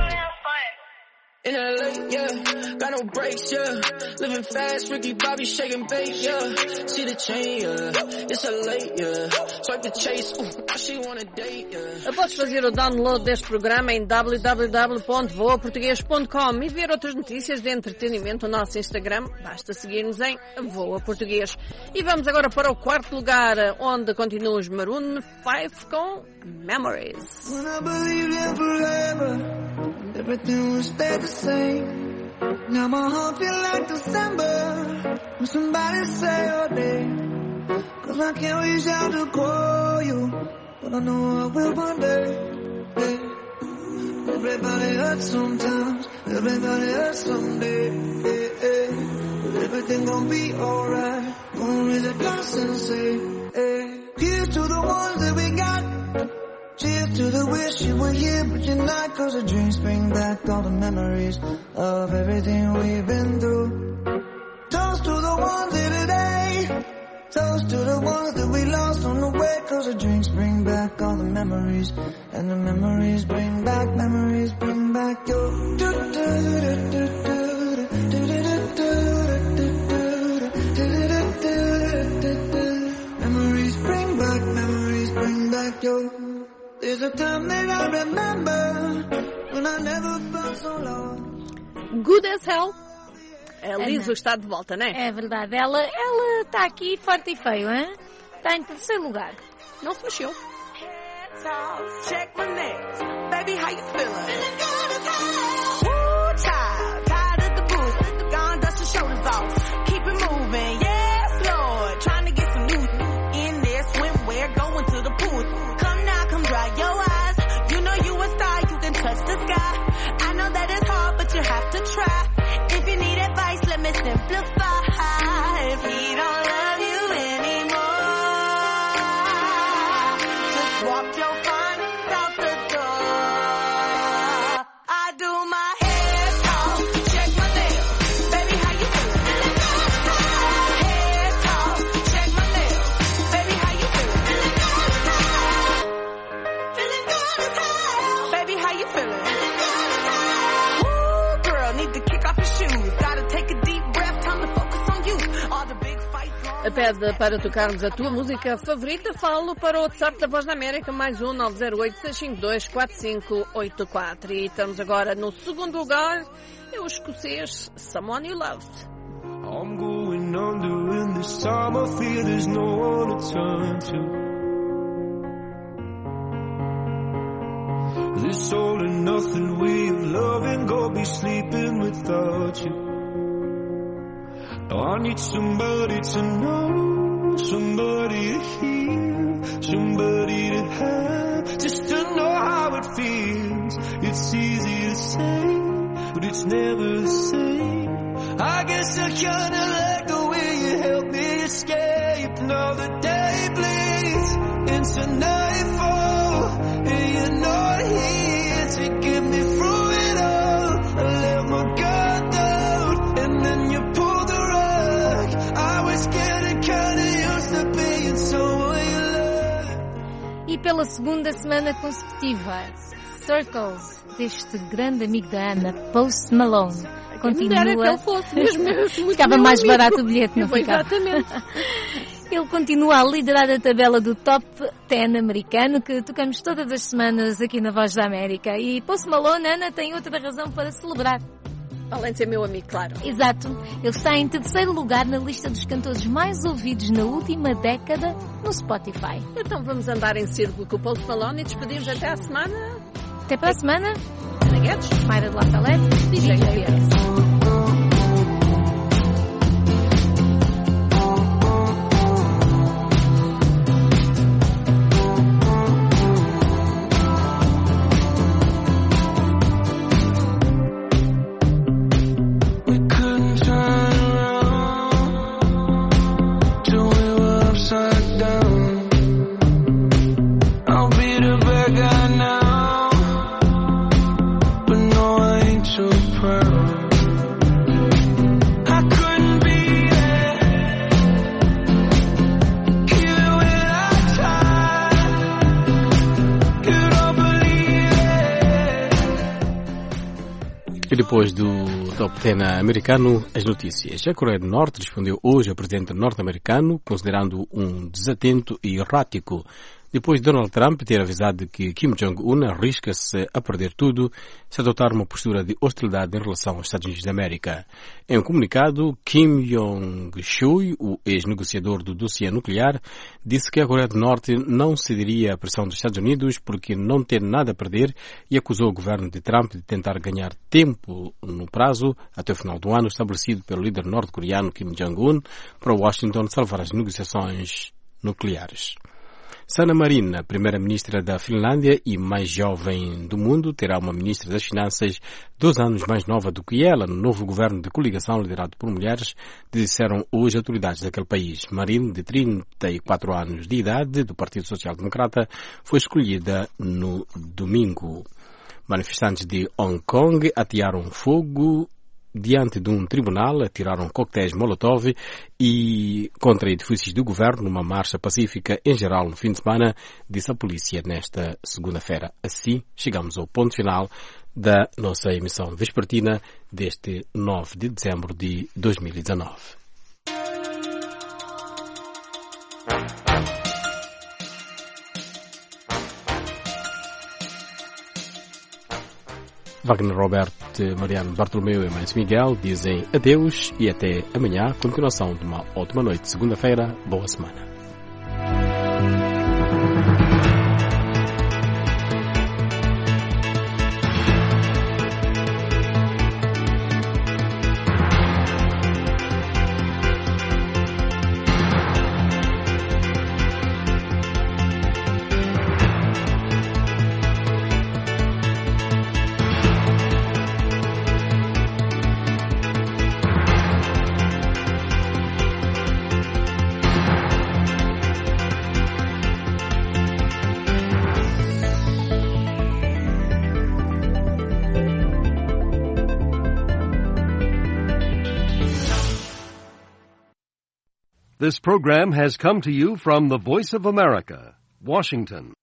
In L A, yeah, got no brakes, yeah. Living fast, Ricky Bobby shaking bait, yeah. See the chain, yeah. It's a late, yeah. Swipe the chase, ooh, now she wanna date, yeah. Podes fazer o download deste programa em w w w ponto voa português ponto com e ver outras notícias de entretenimento no nosso Instagram. Basta seguir-nos em Voa Português. E vamos agora para o quarto lugar, onde continuam os Maroon five com Memories. When I believed in forever, everything will stay the same. Now my heart feel like December when somebody say your name. Cause I can't reach out to call you, but I know I will one day. Yeah. Everybody hurts sometimes, everybody hurts someday. Yeah, yeah. But everything gon' be alright. Gonna raise a glass and say, hey. Here's to the ones that we got. Cheers to the wish you were here, but you're not. Cause the dreams bring back all the memories of everything we've been through. Toast to the ones here today. Toast to the ones that we lost on the way. Cause the drinks bring back all the memories. And the memories bring back, memories bring back your do do do do do do you. There's a time that I remember when I never felt so long. Good as hell. A Liso está de volta, não é? É verdade. Ela ela está aqui forte e feio, hein? Está em terceiro lugar. Não se mexeu. Check my nails. Baby, how you feeling? Feeling good as hell. Woo, child. Tired of the booth. Gone, dust your shoulders off. Keep it moving. Yes, Lord. Trying to get some new in there. Swimwear. Going to the pool. Come now, come dry your eyes. You know you a star. You can touch the sky. I know that it's hard, but you have to try. If you need advice, let me simplify. If he don't love you anymore, just walk your fun out the door. I do my hair talk, check my nails. Baby, how you feeling? Hair talk, check my nails. Baby, how you feeling? Feeling good as hell. Baby, how you feeling? Woo, girl, need to kick off your shoes. Gotta take a deep breath, time to focus on you. All the big fights. Pede para tocarmos a tua música favorita, falo para o WhatsApp da Voz da América, mais um nove zero oito, seis cinco dois, quatro cinco oito quatro. E estamos agora no segundo lugar, é o escocês Someone You Loved. I'm going under in this time I feel there's no one to turn to. This all and nothing way of loving, go be sleeping without you. I need somebody to know, somebody to hear, somebody to have, just to know how it feels. It's easy to say, but it's never the same. I guess I kinda like the way you help me escape. Now the day bleeds into nightfall, and you're not here to get me through it all. I let my guard down, and then you pull the rug. I was getting kinda used to being someone you love. E pela segunda semana consecutiva, Circles, deste grande amigo da Ana, Post Malone, continua... Quem me dera que ele fosse mesmo, mesmo ficava mais barato o bilhete, não ficava? Exatamente. Ele continua a liderar a tabela do Top dez americano, que tocamos todas as semanas aqui na Voz da América. E Post Malone, Ana, tem outra razão para celebrar. Além de ser meu amigo, claro. Exato. Ele está em terceiro lugar na lista dos cantores mais ouvidos na última década no Spotify. Então vamos andar em círculo com o Post Malone e despedimos até à semana. Até para a semana. Ana Guedes, Mayra de La Salete, D J U P S. Depois do Top dez americano, as notícias. A Coreia do Norte respondeu hoje ao presidente norte-americano, considerando um desatento e errático, depois de Donald Trump ter avisado que Kim Jong-un arrisca-se a perder tudo se adotar uma postura de hostilidade em relação aos Estados Unidos da América. Em um comunicado, Kim Jong-chul, o ex-negociador do dossiê nuclear, disse que a Coreia do Norte não cederia à pressão dos Estados Unidos porque não tem nada a perder e acusou o governo de Trump de tentar ganhar tempo no prazo até o final do ano estabelecido pelo líder norte-coreano Kim Jong-un para Washington salvar as negociações nucleares. Sanna Marin, a primeira-ministra da Finlândia e mais jovem do mundo, terá uma ministra das Finanças dois anos mais nova do que ela no novo governo de coligação liderado por mulheres, disseram hoje autoridades daquele país. Marin, de trinta e quatro anos de idade, do Partido Social Democrata, foi escolhida no domingo. Manifestantes de Hong Kong atearam fogo diante de um tribunal, atiraram coquetéis Molotov e contra edifícios do governo numa marcha pacífica em geral no fim de semana, disse a polícia nesta segunda-feira. Assim, chegamos ao ponto final da nossa emissão vespertina deste nove de dezembro de dois mil e dezanove. Wagner Roberto, Mariano Bartolomeu e Mães Miguel dizem adeus e até amanhã. Continuação de uma ótima noite. Segunda-feira, boa semana. This program has come to you from the Voice of America, Washington.